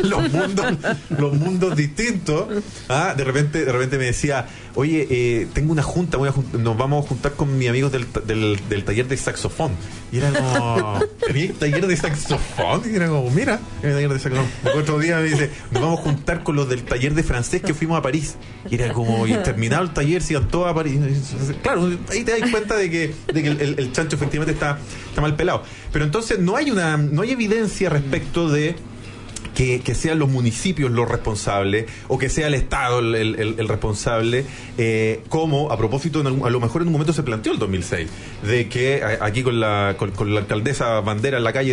los mundos distintos. De repente me decía, oye, tengo una junta, nos vamos a juntar con mis amigos del taller de saxofón. Y era como, ¿mi taller de saxofón? Y era como, mira, mi taller de saxofón. Otro día me dice, nos vamos a juntar con los del taller de francés que fuimos a París. Y era como, y terminado el taller, se iban todos a París. Claro, ahí te das cuenta de que el chancho efectivamente está mal pelado. Pero entonces no hay evidencia respecto de que sean los municipios los responsables, o que sea el Estado el responsable, como a propósito, a lo mejor en un momento se planteó el 2006, de que aquí con la alcaldesa Bandera en la calle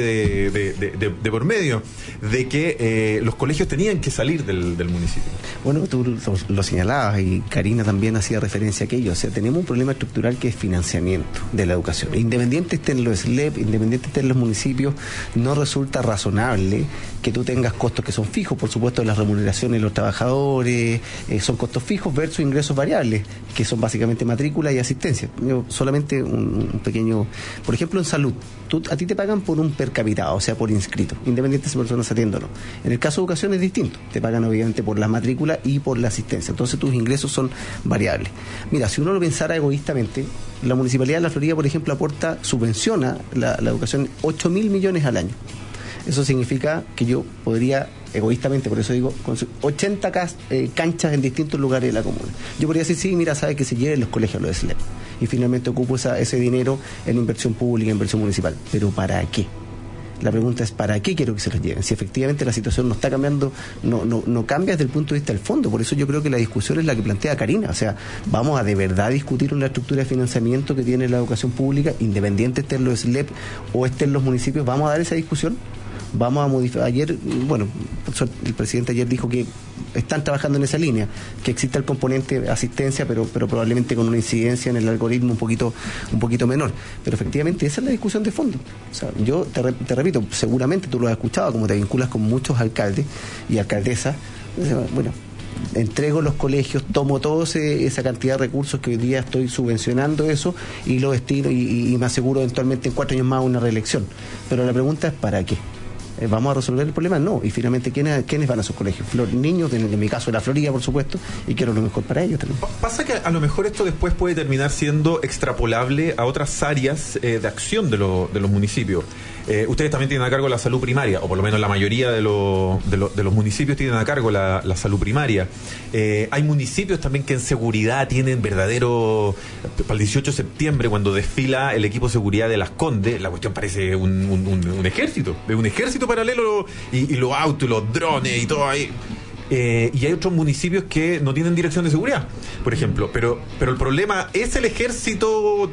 de por medio, de que los colegios tenían que salir del municipio. Bueno, tú lo señalabas, y Karina también hacía referencia a aquello. O sea, tenemos un problema estructural que es financiamiento de la educación. Independiente estén los SLEP, independiente estén los municipios, no resulta razonable que tú tengas costos que son fijos, por supuesto, las remuneraciones de los trabajadores, son costos fijos versus ingresos variables, que son básicamente matrícula y asistencia. Yo, solamente un pequeño, por ejemplo, en salud, a ti te pagan por un per capita, o sea, por inscrito, independiente si esa persona se atiende o no. En el caso de educación es distinto, te pagan obviamente por la matrícula y por la asistencia, entonces tus ingresos son variables. Mira, si uno lo pensara egoístamente, la Municipalidad de La Florida, por ejemplo, subvenciona la educación 8.000 millones al año. Eso significa que yo podría, egoístamente, por eso digo, con 80 canchas en distintos lugares de la comuna. Yo podría decir, sí, mira, sabe que se lleven los colegios a los SLEP. Y finalmente ocupo ese dinero en inversión pública, inversión municipal. ¿Pero para qué? La pregunta es, ¿para qué quiero que se los lleven? Si efectivamente la situación no está cambiando, no cambia desde el punto de vista del fondo. Por eso yo creo que la discusión es la que plantea Karina. O sea, vamos a de verdad discutir una estructura de financiamiento que tiene la educación pública, independiente estén los SLEP o estén los municipios. ¿Vamos a dar esa discusión? Vamos a modificar. Ayer, bueno, el presidente ayer dijo que están trabajando en esa línea, que exista el componente de asistencia, pero probablemente con una incidencia en el algoritmo un poquito menor. Pero efectivamente esa es la discusión de fondo. O sea, yo te repito, seguramente tú lo has escuchado, como te vinculas con muchos alcaldes y alcaldesas. Bueno, entrego los colegios, tomo toda esa cantidad de recursos que hoy día estoy subvencionando eso, y lo destino y me aseguro eventualmente en 4 años más una reelección. Pero la pregunta es, ¿para qué? ¿Vamos a resolver el problema? No. Y finalmente, ¿quiénes van a sus colegios? Niños, en mi caso de La Florida, por supuesto, y quiero lo mejor para ellos también. Pasa que a lo mejor esto después puede terminar siendo extrapolable a otras áreas de acción de los municipios. Ustedes también tienen a cargo la salud primaria, o por lo menos la mayoría de los municipios tienen a cargo la salud primaria. Hay municipios también que en seguridad tienen verdadero... Para el 18 de septiembre, cuando desfila el equipo de seguridad de Las Condes, la cuestión parece un ejército, de un ejército paralelo, y los autos, los drones y todo ahí. Y hay otros municipios que no tienen dirección de seguridad, por ejemplo, pero el problema es el ejército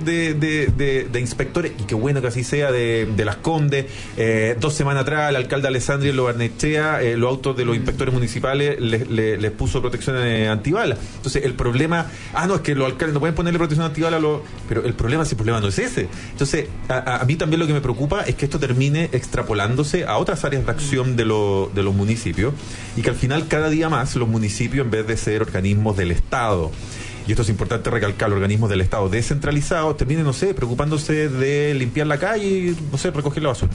de inspectores, y qué bueno que así sea, de Las Condes. 2 semanas atrás el alcalde Alessandri en Lo Barnechea, los autos de los inspectores municipales les puso protección antibalas. Entonces el problema, no, es que los alcaldes no pueden ponerle protección antibalas, pero el problema no es ese. Entonces a mí también lo que me preocupa es que esto termine extrapolándose a otras áreas de acción de los municipios, y que al final cada día más los municipios, en vez de ser organismos del Estado, y esto es importante recalcar, los organismos del Estado descentralizados, terminen, preocupándose de limpiar la calle y, recoger la basura.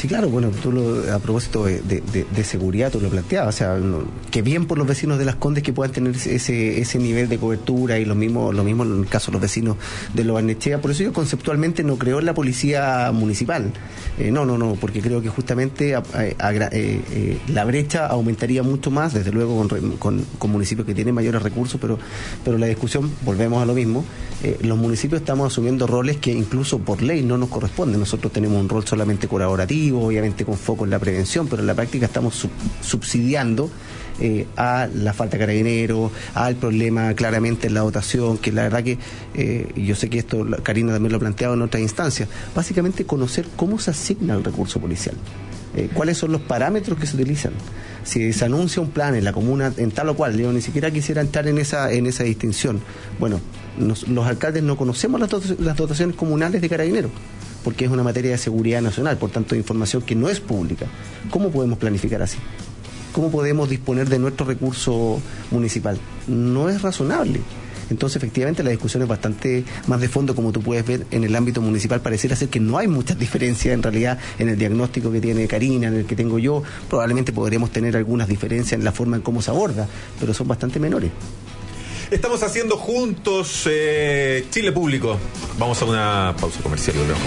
Sí, claro, bueno, a propósito de seguridad, tú lo planteabas, o sea, que bien por los vecinos de Las Condes que puedan tener ese nivel de cobertura, y lo mismo en el caso de los vecinos de Lo Barnechea. Por eso yo conceptualmente no creo en la policía municipal, no, porque creo que justamente la brecha aumentaría mucho más, desde luego con municipios que tienen mayores recursos, pero la discusión, volvemos a lo mismo, los municipios estamos asumiendo roles que incluso por ley no nos corresponden. Nosotros tenemos un rol solamente colaborativo, obviamente con foco en la prevención, pero en la práctica estamos subsidiando a la falta de carabineros, al problema claramente en la dotación, que la verdad que yo sé que esto Karina también lo ha planteado en otras instancias, básicamente conocer cómo se asigna el recurso policial. ¿Cuáles son los parámetros que se utilizan? Si se anuncia un plan en la comuna en tal o cual, yo ni siquiera quisiera entrar en esa distinción. Bueno, los alcaldes no conocemos las dotaciones comunales de carabineros, porque es una materia de seguridad nacional, por tanto, información que no es pública. ¿Cómo podemos planificar así? ¿Cómo podemos disponer de nuestro recurso municipal? No es razonable. Entonces, efectivamente, la discusión es bastante más de fondo, como tú puedes ver en el ámbito municipal. Pareciera ser que no hay muchas diferencias en realidad en el diagnóstico que tiene Karina, en el que tengo yo. Probablemente podremos tener algunas diferencias en la forma en cómo se aborda, pero son bastante menores. Estamos haciendo juntos Chile Público. Vamos a una pausa comercial y volvemos.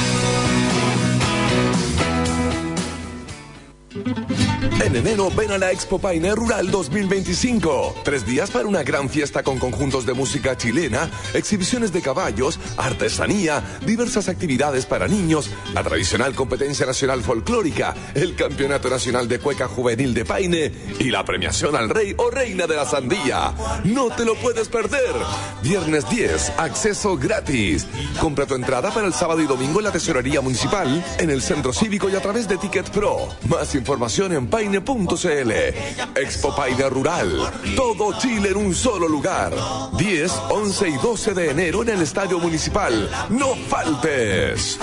En enero ven a la Expo Paine Rural 2025. 3 días para una gran fiesta con conjuntos de música chilena, exhibiciones de caballos, artesanía, diversas actividades para niños, la tradicional competencia nacional folclórica, el campeonato nacional de cueca juvenil de Paine y la premiación al rey o reina de la sandía. No te lo puedes perder. Viernes 10, acceso gratis. Compra tu entrada para el sábado y domingo en la tesorería municipal, en el centro cívico y a través de Ticket Pro. Más información en paine.cl. Expo Paine Rural. Todo Chile en un solo lugar. 10, 11 y 12 de enero en el Estadio Municipal. ¡No faltes!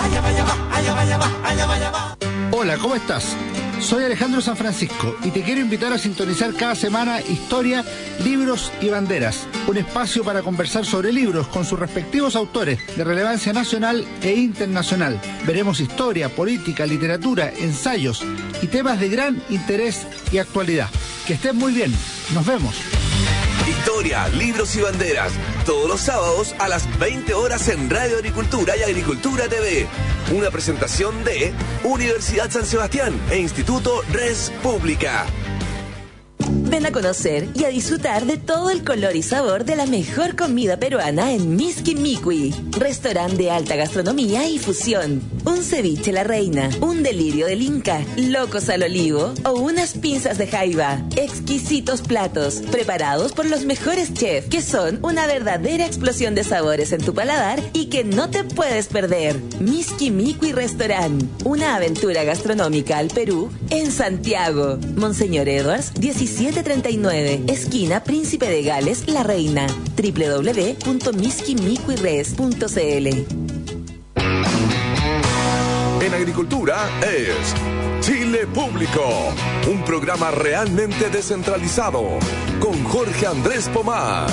Hola, ¿cómo estás? Soy Alejandro San Francisco y te quiero invitar a sintonizar cada semana Historia, Libros y Banderas, un espacio para conversar sobre libros con sus respectivos autores de relevancia nacional e internacional. Veremos historia, política, literatura, ensayos y temas de gran interés y actualidad. Que estén muy bien. Nos vemos. Historia, libros y banderas, todos los sábados a las 20 horas en Radio Agricultura y Agricultura TV. Una presentación de Universidad San Sebastián e Instituto Res Pública. Ven a conocer y a disfrutar de todo el color y sabor de la mejor comida peruana en Miski Mikui, restaurante de alta gastronomía y fusión. Un ceviche la reina, un delirio del Inca, locos al olivo o unas pinzas de jaiba. Exquisitos platos, preparados por los mejores chefs, que son una verdadera explosión de sabores en tu paladar y que no te puedes perder. Miski Mikui Restaurant, una aventura gastronómica al Perú en Santiago. Monseñor Edwards, 1739, esquina Príncipe de Gales, La Reina. www.miskimikuires.cl. En agricultura es Chile Público, un programa realmente descentralizado, con Jorge Andrés Pomar.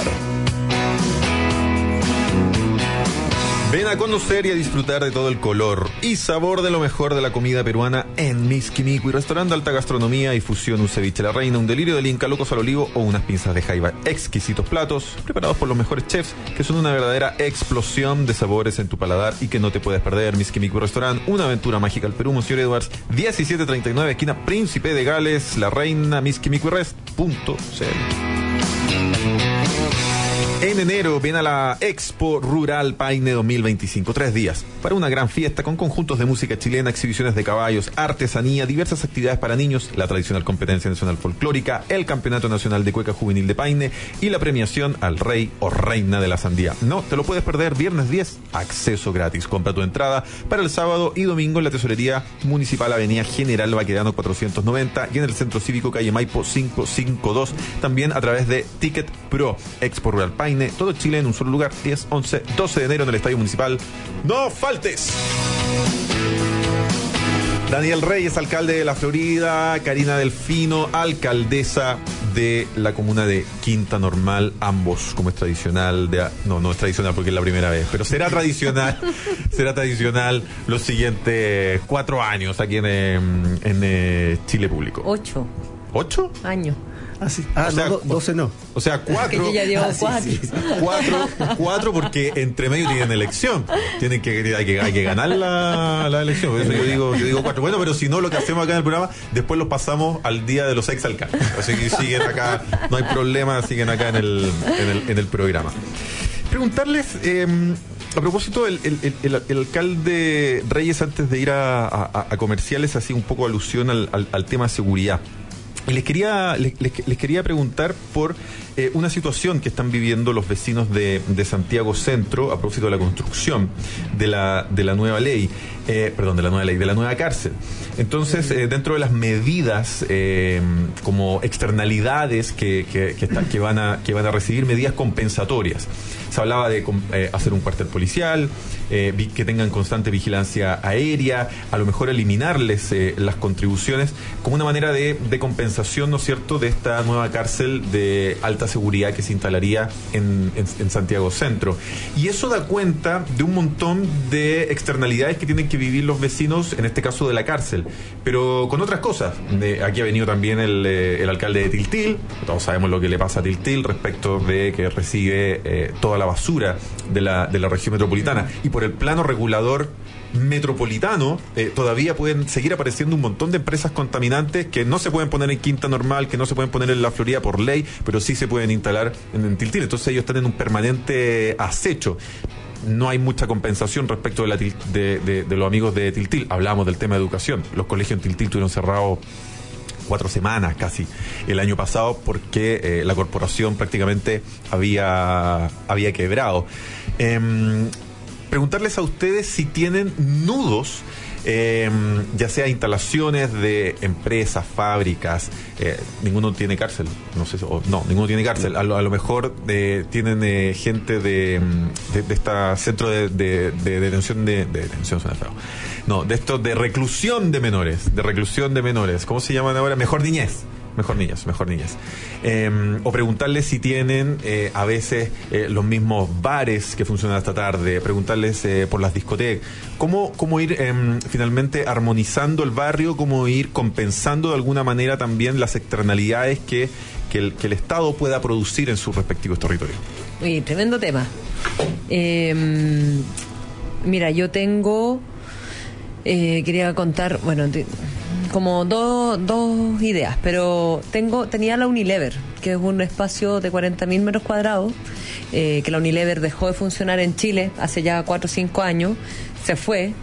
Ven a conocer y a disfrutar de todo el color y sabor de lo mejor de la comida peruana en Miski Mikui, restaurante de alta gastronomía y fusión, un ceviche la reina, un delirio del Inca, locos al olivo o unas pinzas de jaiba. Exquisitos platos preparados por los mejores chefs, que son una verdadera explosión de sabores en tu paladar y que no te puedes perder. Miski Mikui Restaurant, una aventura mágica al Perú. Monsieur Edwards, 1739, esquina Príncipe de Gales, La Reina. miskimikuires.cl. En enero ven a la Expo Rural Paine 2025, 3 días, para una gran fiesta con conjuntos de música chilena, exhibiciones de caballos, artesanía, diversas actividades para niños, la tradicional competencia nacional folclórica, el campeonato nacional de cueca juvenil de Paine y la premiación al rey o reina de la sandía. No te lo puedes perder. Viernes 10, acceso gratis. Compra tu entrada para el sábado y domingo en la tesorería municipal, avenida General Baquedano 490 y en el centro cívico calle Maipo 552, también a través de Ticket Pro. Expo Rural Paine, todo Chile en un solo lugar, 10, 11, 12 de enero en el Estadio Municipal. ¡No faltes! Daniel Reyes, alcalde de La Florida, Karina Delfino, alcaldesa de la comuna de Quinta Normal, ambos, como es tradicional, no es tradicional porque es la primera vez, pero será tradicional los siguientes 4 años aquí en Chile Público. 8 años. Ah, sí. O sea, 12 no. O sea, 4. Que yo ya llevo 4. Sí. 4 porque entre medio tienen elección. Hay que ganar la elección. Por eso yo digo 4. Bueno, pero si no, lo que hacemos acá en el programa, después los pasamos al día de los exalcaldes. Así que siguen acá, no hay problema, siguen acá en el programa. Preguntarles, a propósito, el alcalde Reyes, antes de ir a comerciales, hacía un poco alusión al tema de seguridad. Y les quería preguntar por una situación que están viviendo los vecinos de Santiago Centro a propósito de la construcción de la nueva ley, de la nueva cárcel. Entonces, dentro de las medidas como externalidades que van a recibir, medidas compensatorias. Se hablaba de hacer un cuartel policial, que tengan constante vigilancia aérea, a lo mejor eliminarles las contribuciones como una manera de compensación, ¿no es cierto?, de esta nueva cárcel de alta seguridad que se instalaría en Santiago Centro. Y eso da cuenta de un montón de externalidades que tienen que vivir los vecinos, en este caso de la cárcel, pero con otras cosas. Aquí ha venido también el alcalde de Tiltil. Todos sabemos lo que le pasa a Tiltil respecto de que recibe toda la basura de la región metropolitana, y por el plano regulador metropolitano todavía pueden seguir apareciendo un montón de empresas contaminantes que no se pueden poner en Quinta Normal, que no se pueden poner en la Florida por ley, pero sí se pueden instalar en Tiltil. Entonces ellos están en un permanente acecho. No hay mucha compensación respecto de los amigos de Tiltil. Hablamos del tema de educación. Los colegios en Tiltil estuvieron cerrados 4 semanas casi el año pasado porque la corporación prácticamente había quebrado. Preguntarles a ustedes si tienen nudos, ya sea instalaciones de empresas, fábricas. Ninguno tiene cárcel, ninguno tiene cárcel. A lo mejor tienen gente de este centro de detención de detención, suena feo. No, de estos de reclusión de menores. ¿Cómo se llaman ahora? Mejor niñez. O preguntarles si tienen a veces los mismos bares que funcionan esta tarde, preguntarles por las discotecas, cómo ir finalmente armonizando el barrio, cómo ir compensando de alguna manera también las externalidades que el Estado pueda producir en sus respectivos territorios. Uy, tremendo tema. Mira, yo quería contar, como dos ideas, pero tenía la Unilever, que es un espacio de 40.000 metros cuadrados, que la Unilever dejó de funcionar en Chile hace ya 4 o 5 años, se fue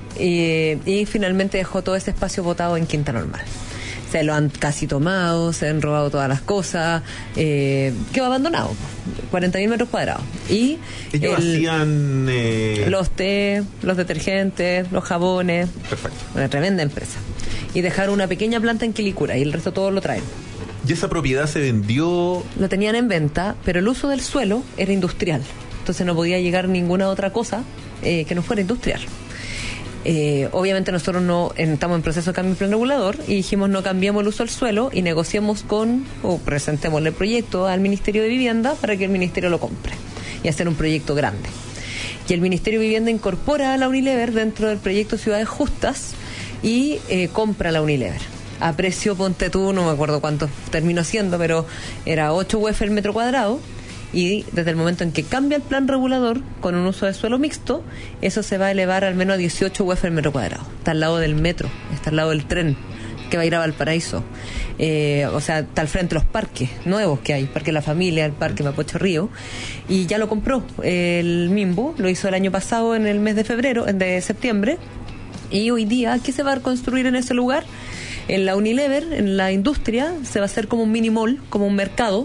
y finalmente dejó todo ese espacio botado en Quinta Normal. Se lo han casi tomado, se han robado todas las cosas, quedó abandonado, 40.000 metros cuadrados. Y ellos hacían los té, los detergentes, los jabones. Perfecto. Una tremenda empresa. Y dejaron una pequeña planta en Quilicura y el resto todo lo traen. ¿Y esa propiedad se vendió? Lo tenían en venta, pero el uso del suelo era industrial. Entonces no podía llegar ninguna otra cosa que no fuera industrial. Obviamente nosotros estamos en proceso de cambio de plan regulador y dijimos no cambiemos el uso del suelo y negociemos presentémosle el proyecto al Ministerio de Vivienda para que el Ministerio lo compre y hacer un proyecto grande. Y el Ministerio de Vivienda incorpora a la Unilever dentro del proyecto Ciudades Justas y compra la Unilever a precio, ponte tú, no me acuerdo cuánto terminó siendo, pero era 8 UF el metro cuadrado, y desde el momento en que cambia el plan regulador con un uso de suelo mixto, eso se va a elevar al menos a 18 UF el metro cuadrado. Está al lado del metro, está al lado del tren que va a ir a Valparaíso, está al frente de los parques nuevos que hay, Parque La Familia, el Parque Mapocho Río, y ya lo compró el MIMBU, lo hizo el año pasado en el mes de septiembre. Y hoy día, ¿qué se va a construir en ese lugar? En la Unilever, en la industria, se va a hacer como un mini mall, como un mercado,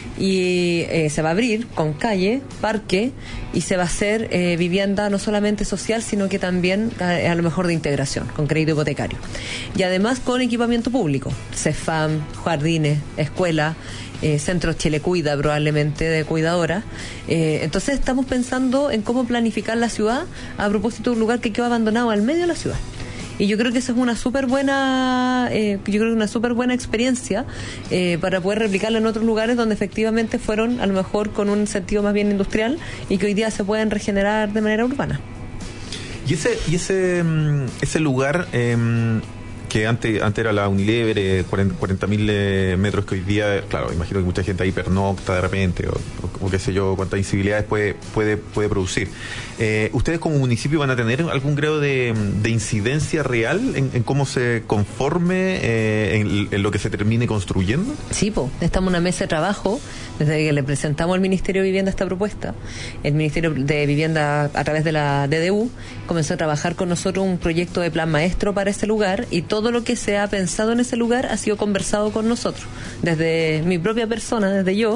y se va a abrir con calle, parque, y se va a hacer vivienda no solamente social, sino que también a lo mejor de integración, con crédito hipotecario. Y además con equipamiento público, CEFAM, jardines, escuela, Centro Chile Cuida, probablemente de cuidadora. Entonces estamos pensando en cómo planificar la ciudad a propósito de un lugar que quedó abandonado al medio de la ciudad. Y yo creo que esa es una súper buena experiencia para poder replicarla en otros lugares donde efectivamente fueron a lo mejor con un sentido más bien industrial y que hoy día se pueden regenerar de manera urbana. Y ese lugar que antes era la Unilever, 40.000 metros, que hoy día, claro, imagino que mucha gente ahí pernocta de repente, o qué sé yo, cuántas incivilidades puede producir. ¿Ustedes como municipio van a tener algún grado de incidencia real en cómo se conforme en lo que se termine construyendo? Sí, estamos en una mesa de trabajo desde que le presentamos al Ministerio de Vivienda esta propuesta. El Ministerio de Vivienda, a través de la DDU, comenzó a trabajar con nosotros un proyecto de plan maestro para ese lugar, y todo lo que se ha pensado en ese lugar ha sido conversado con nosotros, desde mi propia persona, desde yo,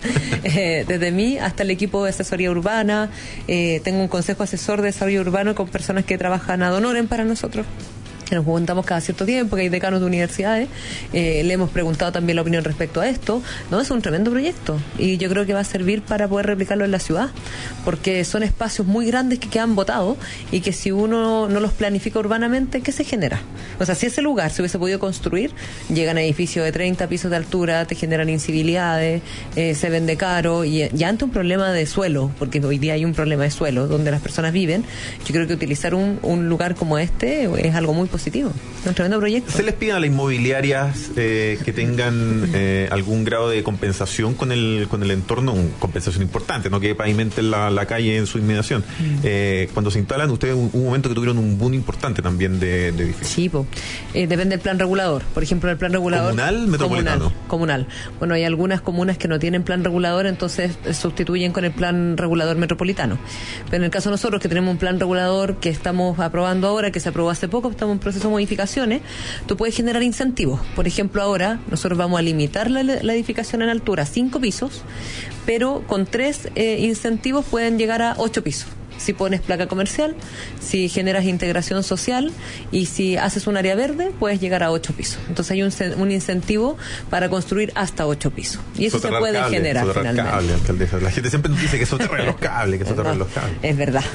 desde mí hasta el equipo de asesoría urbana. Tengo un consejo asesor de desarrollo urbano con personas que trabajan ad honorem para nosotros, que nos juntamos cada cierto tiempo, que hay decanos de universidades. Le hemos preguntado también la opinión respecto a esto. No, es un tremendo proyecto y yo creo que va a servir para poder replicarlo en la ciudad, porque son espacios muy grandes que quedan botados y que si uno no los planifica urbanamente, ¿qué se genera? O sea, si ese lugar se hubiese podido construir, llegan a edificios de 30 pisos de altura, te generan incivilidades, se vende caro, y ya ante un problema de suelo, porque hoy día hay un problema de suelo donde las personas viven, yo creo que utilizar un lugar como este es algo muy positivo, un tremendo proyecto. ¿Se les piden a las inmobiliarias que tengan algún grado de compensación con el entorno? Una compensación importante, no que pavimenten la calle en su inmediación. Cuando se instalan, ustedes un momento que tuvieron un boom importante también de edificios. Sí, depende del plan regulador. Por ejemplo, el plan regulador... ¿Comunal, metropolitano? Comunal. Bueno, hay algunas comunas que no tienen plan regulador, entonces sustituyen con el plan regulador metropolitano. Pero en el caso de nosotros, que tenemos un plan regulador que estamos aprobando ahora, que se aprobó hace poco, estamos en proceso de modificaciones, tú puedes generar incentivos. Por ejemplo, ahora nosotros vamos a limitar la edificación en altura a 5 pisos, pero con 3 incentivos pueden llegar a 8 pisos. Si pones placa comercial, si generas integración social y si haces un área verde, puedes llegar a 8 pisos. Entonces hay un incentivo para construir hasta 8 pisos. Y eso se puede generar finalmente. Cable, alcaldesa. La gente siempre nos dice que soterrar los cables, Es verdad.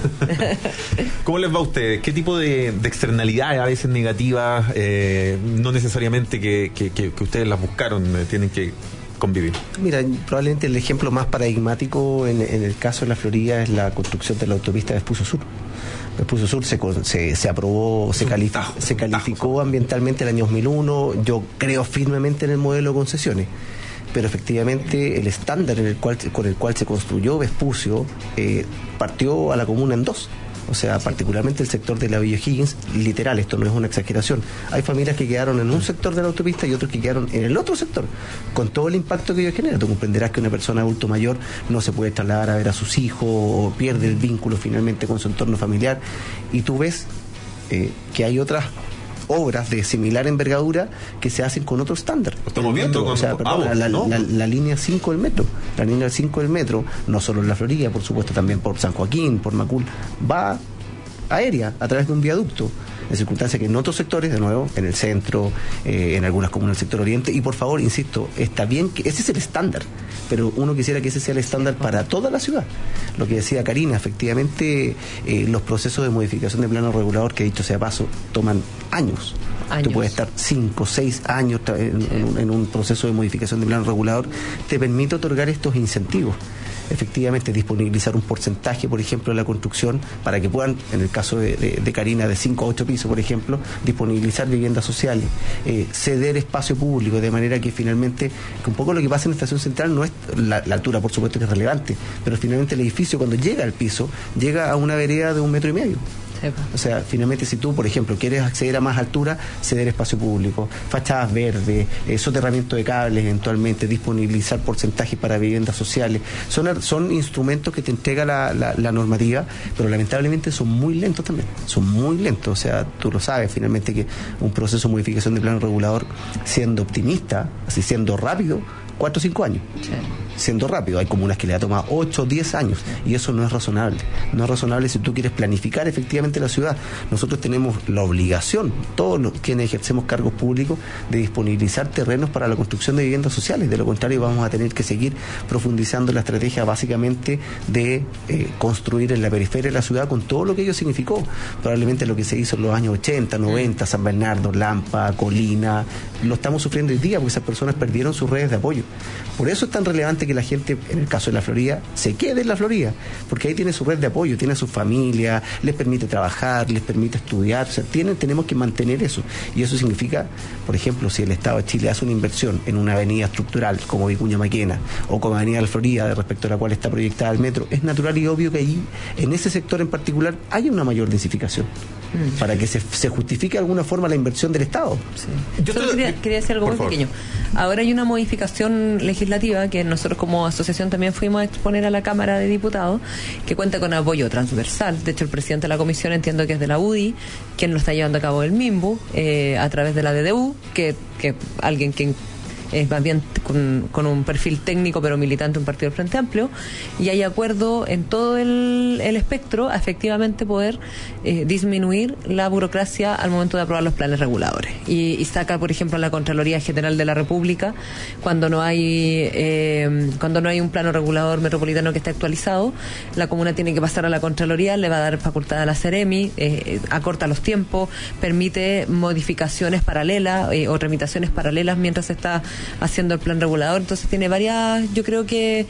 ¿Cómo les va a ustedes? ¿Qué tipo de externalidades, a veces negativas, no necesariamente que ustedes las buscaron, tienen que convivir? Mira, probablemente el ejemplo más paradigmático en el caso de la Florida es la construcción de la autopista de Vespucio Sur. Vespucio Sur se aprobó, se calificó ambientalmente el año 2001. Yo creo firmemente en el modelo de concesiones, pero efectivamente el estándar con el cual se construyó Vespucio partió a la comuna en 2. O sea, particularmente el sector de la Villa O'Higgins, literal, esto no es una exageración. Hay familias que quedaron en un sector de la autopista y otros que quedaron en el otro sector, con todo el impacto que ello genera. Tú comprenderás que una persona adulto mayor no se puede trasladar a ver a sus hijos, o pierde el vínculo finalmente con su entorno familiar, y tú ves que hay otras obras de similar envergadura que se hacen con otro estándar. Estamos viendo con la línea 5 del metro. La línea 5 del metro, no solo en la Florida, por supuesto, también por San Joaquín, por Macul, va aérea a través de un viaducto, en circunstancias que en otros sectores, de nuevo, en el centro, en algunas comunas del sector oriente, y por favor, insisto, está bien que ese es el estándar, pero uno quisiera que ese sea el estándar para toda la ciudad. Lo que decía Karina, efectivamente, los procesos de modificación de plano regulador, que dicho sea paso, toman años. Tú puedes estar 5 o 6 años en un proceso de modificación de plano regulador. Te permite otorgar estos incentivos. Efectivamente, disponibilizar un porcentaje, por ejemplo, de la construcción, para que puedan, en el caso de Karina, de 5 a 8 pisos, por ejemplo, disponibilizar viviendas sociales, ceder espacio público, de manera que finalmente, que un poco lo que pasa en la estación central no es la altura, por supuesto que es relevante, pero finalmente el edificio, cuando llega al piso, llega a una vereda de 1,5 metros. O sea, finalmente, si tú, por ejemplo, quieres acceder a más altura, ceder espacio público, fachadas verdes, soterramiento de cables eventualmente, disponibilizar porcentajes para viviendas sociales, son instrumentos que te entrega la normativa, pero lamentablemente son muy lentos también, son muy lentos. O sea, tú lo sabes, finalmente, que un proceso de modificación de plano regulador, siendo optimista, así siendo rápido, 4 o 5 años. Sí. siendo rápido. Hay comunas que le ha tomado 8 o 10 años y eso no es razonable. No es razonable si tú quieres planificar efectivamente la ciudad. Nosotros tenemos la obligación, todos los quienes ejercemos cargos públicos, de disponibilizar terrenos para la construcción de viviendas sociales. De lo contrario, vamos a tener que seguir profundizando la estrategia básicamente de construir en la periferia de la ciudad con todo lo que ello significó. Probablemente lo que se hizo en los años 80, 90, San Bernardo, Lampa, Colina, lo estamos sufriendo hoy día porque esas personas perdieron sus redes de apoyo. Por eso es tan relevante que la gente, en el caso de la Florida, se quede en la Florida, porque ahí tiene su red de apoyo, tiene a su familia, les permite trabajar, les permite estudiar, o sea, tenemos que mantener eso. Y eso significa, por ejemplo, si el Estado de Chile hace una inversión en una avenida estructural como Vicuña Maquena o como Avenida de la Florida, respecto a la cual está proyectada el metro, es natural y obvio que ahí, en ese sector en particular, haya una mayor densificación, para que se justifique de alguna forma la inversión del Estado. Sí. Yo solo quería decir algo muy pequeño. Ahora hay una modificación legislativa que nosotros como asociación también fuimos a exponer a la Cámara de Diputados, que cuenta con apoyo transversal. De hecho, el presidente de la comisión entiendo que es de la UDI, quien lo está llevando a cabo el MIMBU, a través de la DDU, que alguien que es más bien con un perfil técnico pero militante un partido del Frente Amplio, y hay acuerdo en todo el espectro a efectivamente poder disminuir la burocracia al momento de aprobar los planes reguladores y saca, por ejemplo, la Contraloría General de la República cuando no hay un plano regulador metropolitano que esté actualizado, la comuna tiene que pasar a la Contraloría, le va a dar facultad a la Ceremi, acorta los tiempos, permite modificaciones paralelas o tramitaciones paralelas mientras se está haciendo el plan regulador. Entonces tiene varias, yo creo que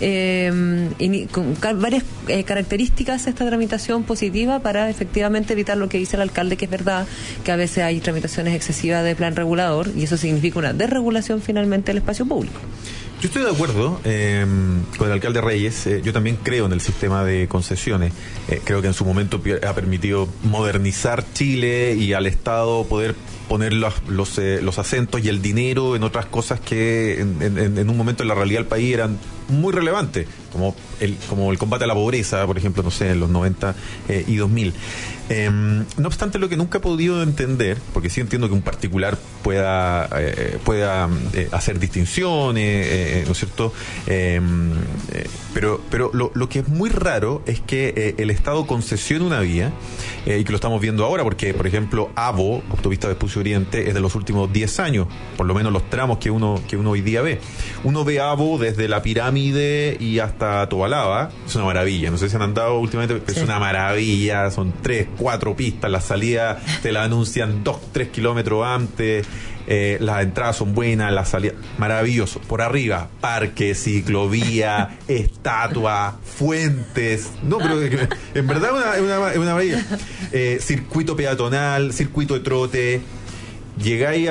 varias características esta tramitación positiva para efectivamente evitar lo que dice el alcalde, que es verdad que a veces hay tramitaciones excesivas de plan regulador y eso significa una desregulación finalmente del espacio público. Yo estoy de acuerdo con el alcalde Reyes. Yo también creo en el sistema de concesiones. Creo que en su momento ha permitido modernizar Chile y al Estado poder poner los acentos y el dinero en otras cosas que en un momento en la realidad del país eran muy relevantes, como el combate a la pobreza, por ejemplo, no sé, en los 90 y 2000. No obstante, lo que nunca he podido entender, porque sí entiendo que un particular pueda hacer distinciones, ¿no es cierto? Pero lo que es muy raro es que el Estado concesione una vía, y que lo estamos viendo ahora, porque, por ejemplo, AVO, Autopista Vespucio Oriente, es de los últimos 10 años, por lo menos los tramos que uno hoy día ve. Uno ve AVO desde la Pirámide y hasta Tobalaba, es una maravilla. No sé si han andado últimamente, pero sí. Es una maravilla, son 3, 4 pistas, la salida te la anuncian 2-3 kilómetros antes, las entradas son buenas, la salida, maravilloso. Por arriba, parque, ciclovía, estatua, fuentes, no, pero en verdad es una maravilla. Circuito peatonal, circuito de trote. Llegáis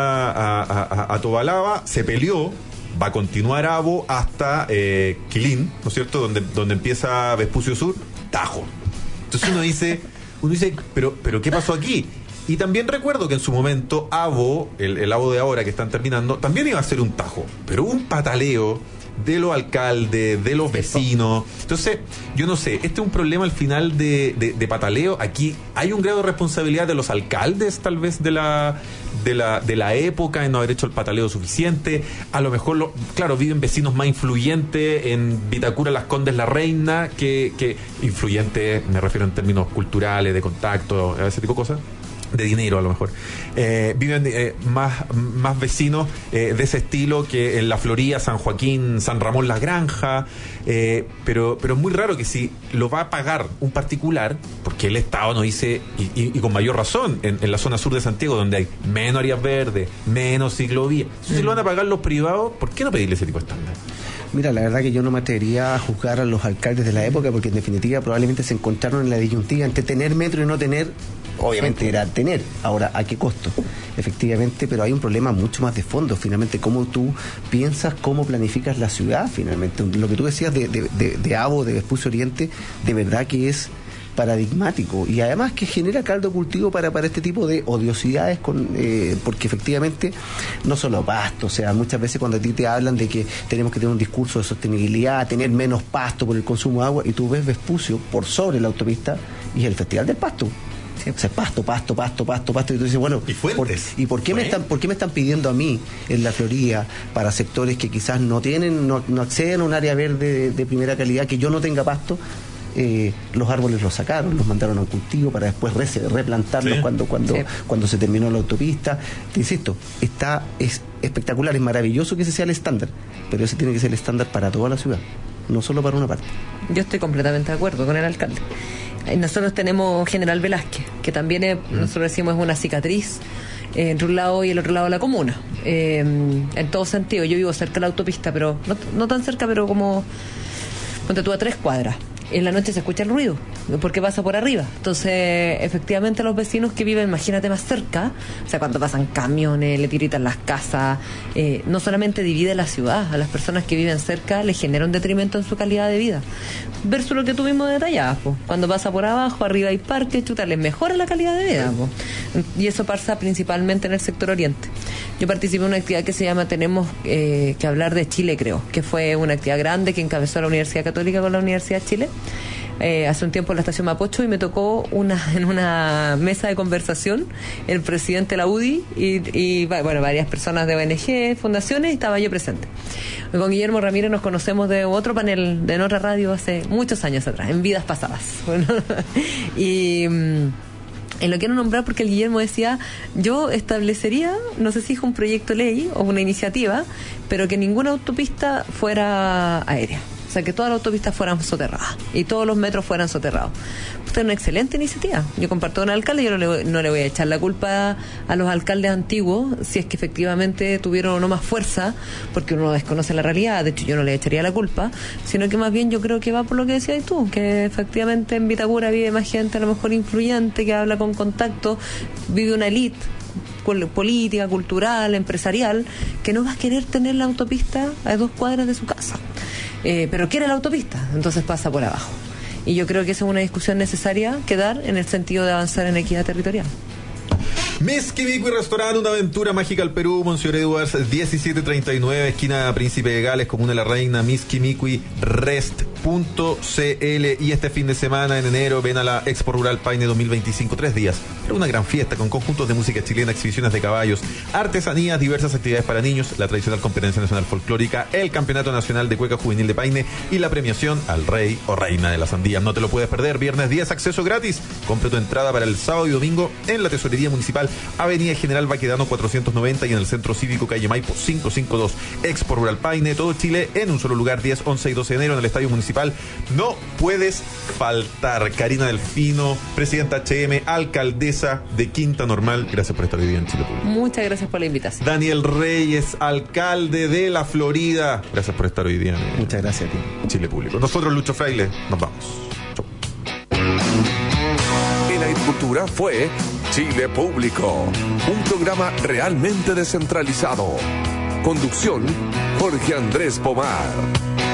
a Tobalaba, se peleó, va a continuar AVO hasta Quilín, ¿no es cierto? Donde empieza Vespucio Sur, Tajo. Entonces uno dice, pero ¿qué pasó aquí? Y también recuerdo que en su momento AVO, el AVO de ahora que están terminando, también iba a ser un tajo, pero un pataleo de los alcaldes, de los vecinos. Entonces, yo no sé, este es un problema al final de pataleo. Aquí hay un grado de responsabilidad de los alcaldes, tal vez de la época, en no haber hecho el pataleo suficiente. A lo mejor, claro, viven vecinos más influyentes en Vitacura, Las Condes, La Reina, que influyentes, me refiero en términos culturales, de contacto, ese tipo de cosas. De dinero a lo mejor. Viven más vecinos de ese estilo que en La Florida, San Joaquín, San Ramón, Las Granjas, pero es muy raro que si lo va a pagar un particular, porque el Estado nos dice, y con mayor razón, en la zona sur de Santiago, donde hay menos áreas verdes, menos ciclovías, si lo van a pagar los privados, ¿por qué no pedirle ese tipo de estándar? Mira, la verdad que yo no me atrevería a juzgar a los alcaldes de la época, porque en definitiva probablemente se encontraron en la disyuntiva entre tener metro y no tener. Obviamente era tener, ahora ¿a qué costo? Efectivamente, pero hay un problema mucho más de fondo, finalmente, cómo tú piensas, cómo planificas la ciudad, finalmente. Lo que tú decías de AVO, de Vespucio Oriente, de verdad que es paradigmático y además que genera caldo de cultivo para este tipo de odiosidades porque efectivamente no solo pasto, o sea, muchas veces cuando a ti te hablan de que tenemos que tener un discurso de sostenibilidad, tener menos pasto por el consumo de agua, y tú ves Vespucio por sobre la autopista y el Festival del Pasto. Sí. O sea, pasto, y tú dices, bueno, y fuentes. ¿por qué me están pidiendo a mí en la Florida para sectores que quizás no acceden a un área verde de primera calidad, que yo no tenga pasto? Los árboles los sacaron, los mandaron a un cultivo para después replantarlos cuando se terminó la autopista. Te insisto, es espectacular, es maravilloso que ese sea el estándar, pero ese tiene que ser el estándar para toda la ciudad, no solo para una parte. Yo estoy completamente de acuerdo con el alcalde. Nosotros tenemos General Velázquez, que también nosotros decimos es una cicatriz entre un lado y el otro lado de la comuna, en todo sentido. Yo vivo cerca de la autopista, pero no tan cerca, pero como ponte tú a 3 cuadras. En la noche se escucha el ruido, porque pasa por arriba. Entonces, efectivamente, los vecinos que viven, imagínate, más cerca, o sea, cuando pasan camiones, le tiritan las casas, no solamente divide la ciudad, a las personas que viven cerca les genera un detrimento en su calidad de vida. Versus lo que tuvimos detallado, pues. Cuando pasa por abajo, arriba hay parques, les mejora la calidad de vida, pues. Y eso pasa principalmente en el sector oriente. Yo participé en una actividad que se llama Tenemos que hablar de Chile, creo, que fue una actividad grande que encabezó la Universidad Católica con la Universidad de Chile. Hace un tiempo en la estación Mapocho, y me tocó en una mesa de conversación el presidente de la UDI y varias personas de ONG, fundaciones, y estaba yo presente. Con Guillermo Ramírez nos conocemos de otro panel de otra radio hace muchos años atrás, en vidas pasadas. Y lo quiero nombrar porque el Guillermo decía, yo establecería, no sé si es un proyecto de ley o una iniciativa, pero que ninguna autopista fuera aérea. O sea, que todas las autopistas fueran soterradas y todos los metros fueran soterrados. Esta es una excelente iniciativa. Yo comparto con el alcalde, yo no le voy a echar la culpa a los alcaldes antiguos si es que efectivamente tuvieron o no más fuerza, porque uno desconoce la realidad. De hecho, yo no le echaría la culpa, sino que más bien yo creo que va por lo que decías tú, que efectivamente en Vitacura vive más gente, a lo mejor influyente, que habla con contacto, vive una élite política, cultural, empresarial, que no va a querer tener la autopista a 2 cuadras de su casa. Pero quiere la autopista, entonces pasa por abajo. Y yo creo que esa es una discusión necesaria que dar en el sentido de avanzar en equidad territorial. Miski Mikui Restaurante, una aventura mágica al Perú, Monsieur Edwards 1739, esquina Príncipe de Gales, Comuna de la Reina. Miski Mikui Rest.cl. Y este fin de semana, en enero, ven a la Expo Rural Paine 2025, 3 días. Una gran fiesta con conjuntos de música chilena, exhibiciones de caballos, artesanías, diversas actividades para niños, la tradicional competencia nacional folclórica, el Campeonato Nacional de Cueca Juvenil de Paine y la premiación al Rey o Reina de la Sandía. No te lo puedes perder. Viernes 10, acceso gratis. Compre tu entrada para el sábado y domingo en la Tesorería Municipal, Avenida General Baquedano 490, y en el Centro Cívico Calle Maipo 552. Expo Rural Paine, todo Chile en un solo lugar, 10, 11 y 12 de enero en el Estadio Municipal. No puedes faltar. Karina Delfino, presidenta HM, alcaldesa de Quinta Normal, gracias por estar hoy día en Chile Público. Muchas gracias por la invitación. Daniel Reyes, alcalde de la Florida, gracias por estar hoy día en Muchas gracias a ti. Chile Público. Nosotros, Lucho Fraile, nos vamos. Chau. En Agricultura fue Chile Público, un programa realmente descentralizado. Conducción, Jorge Andrés Pomar.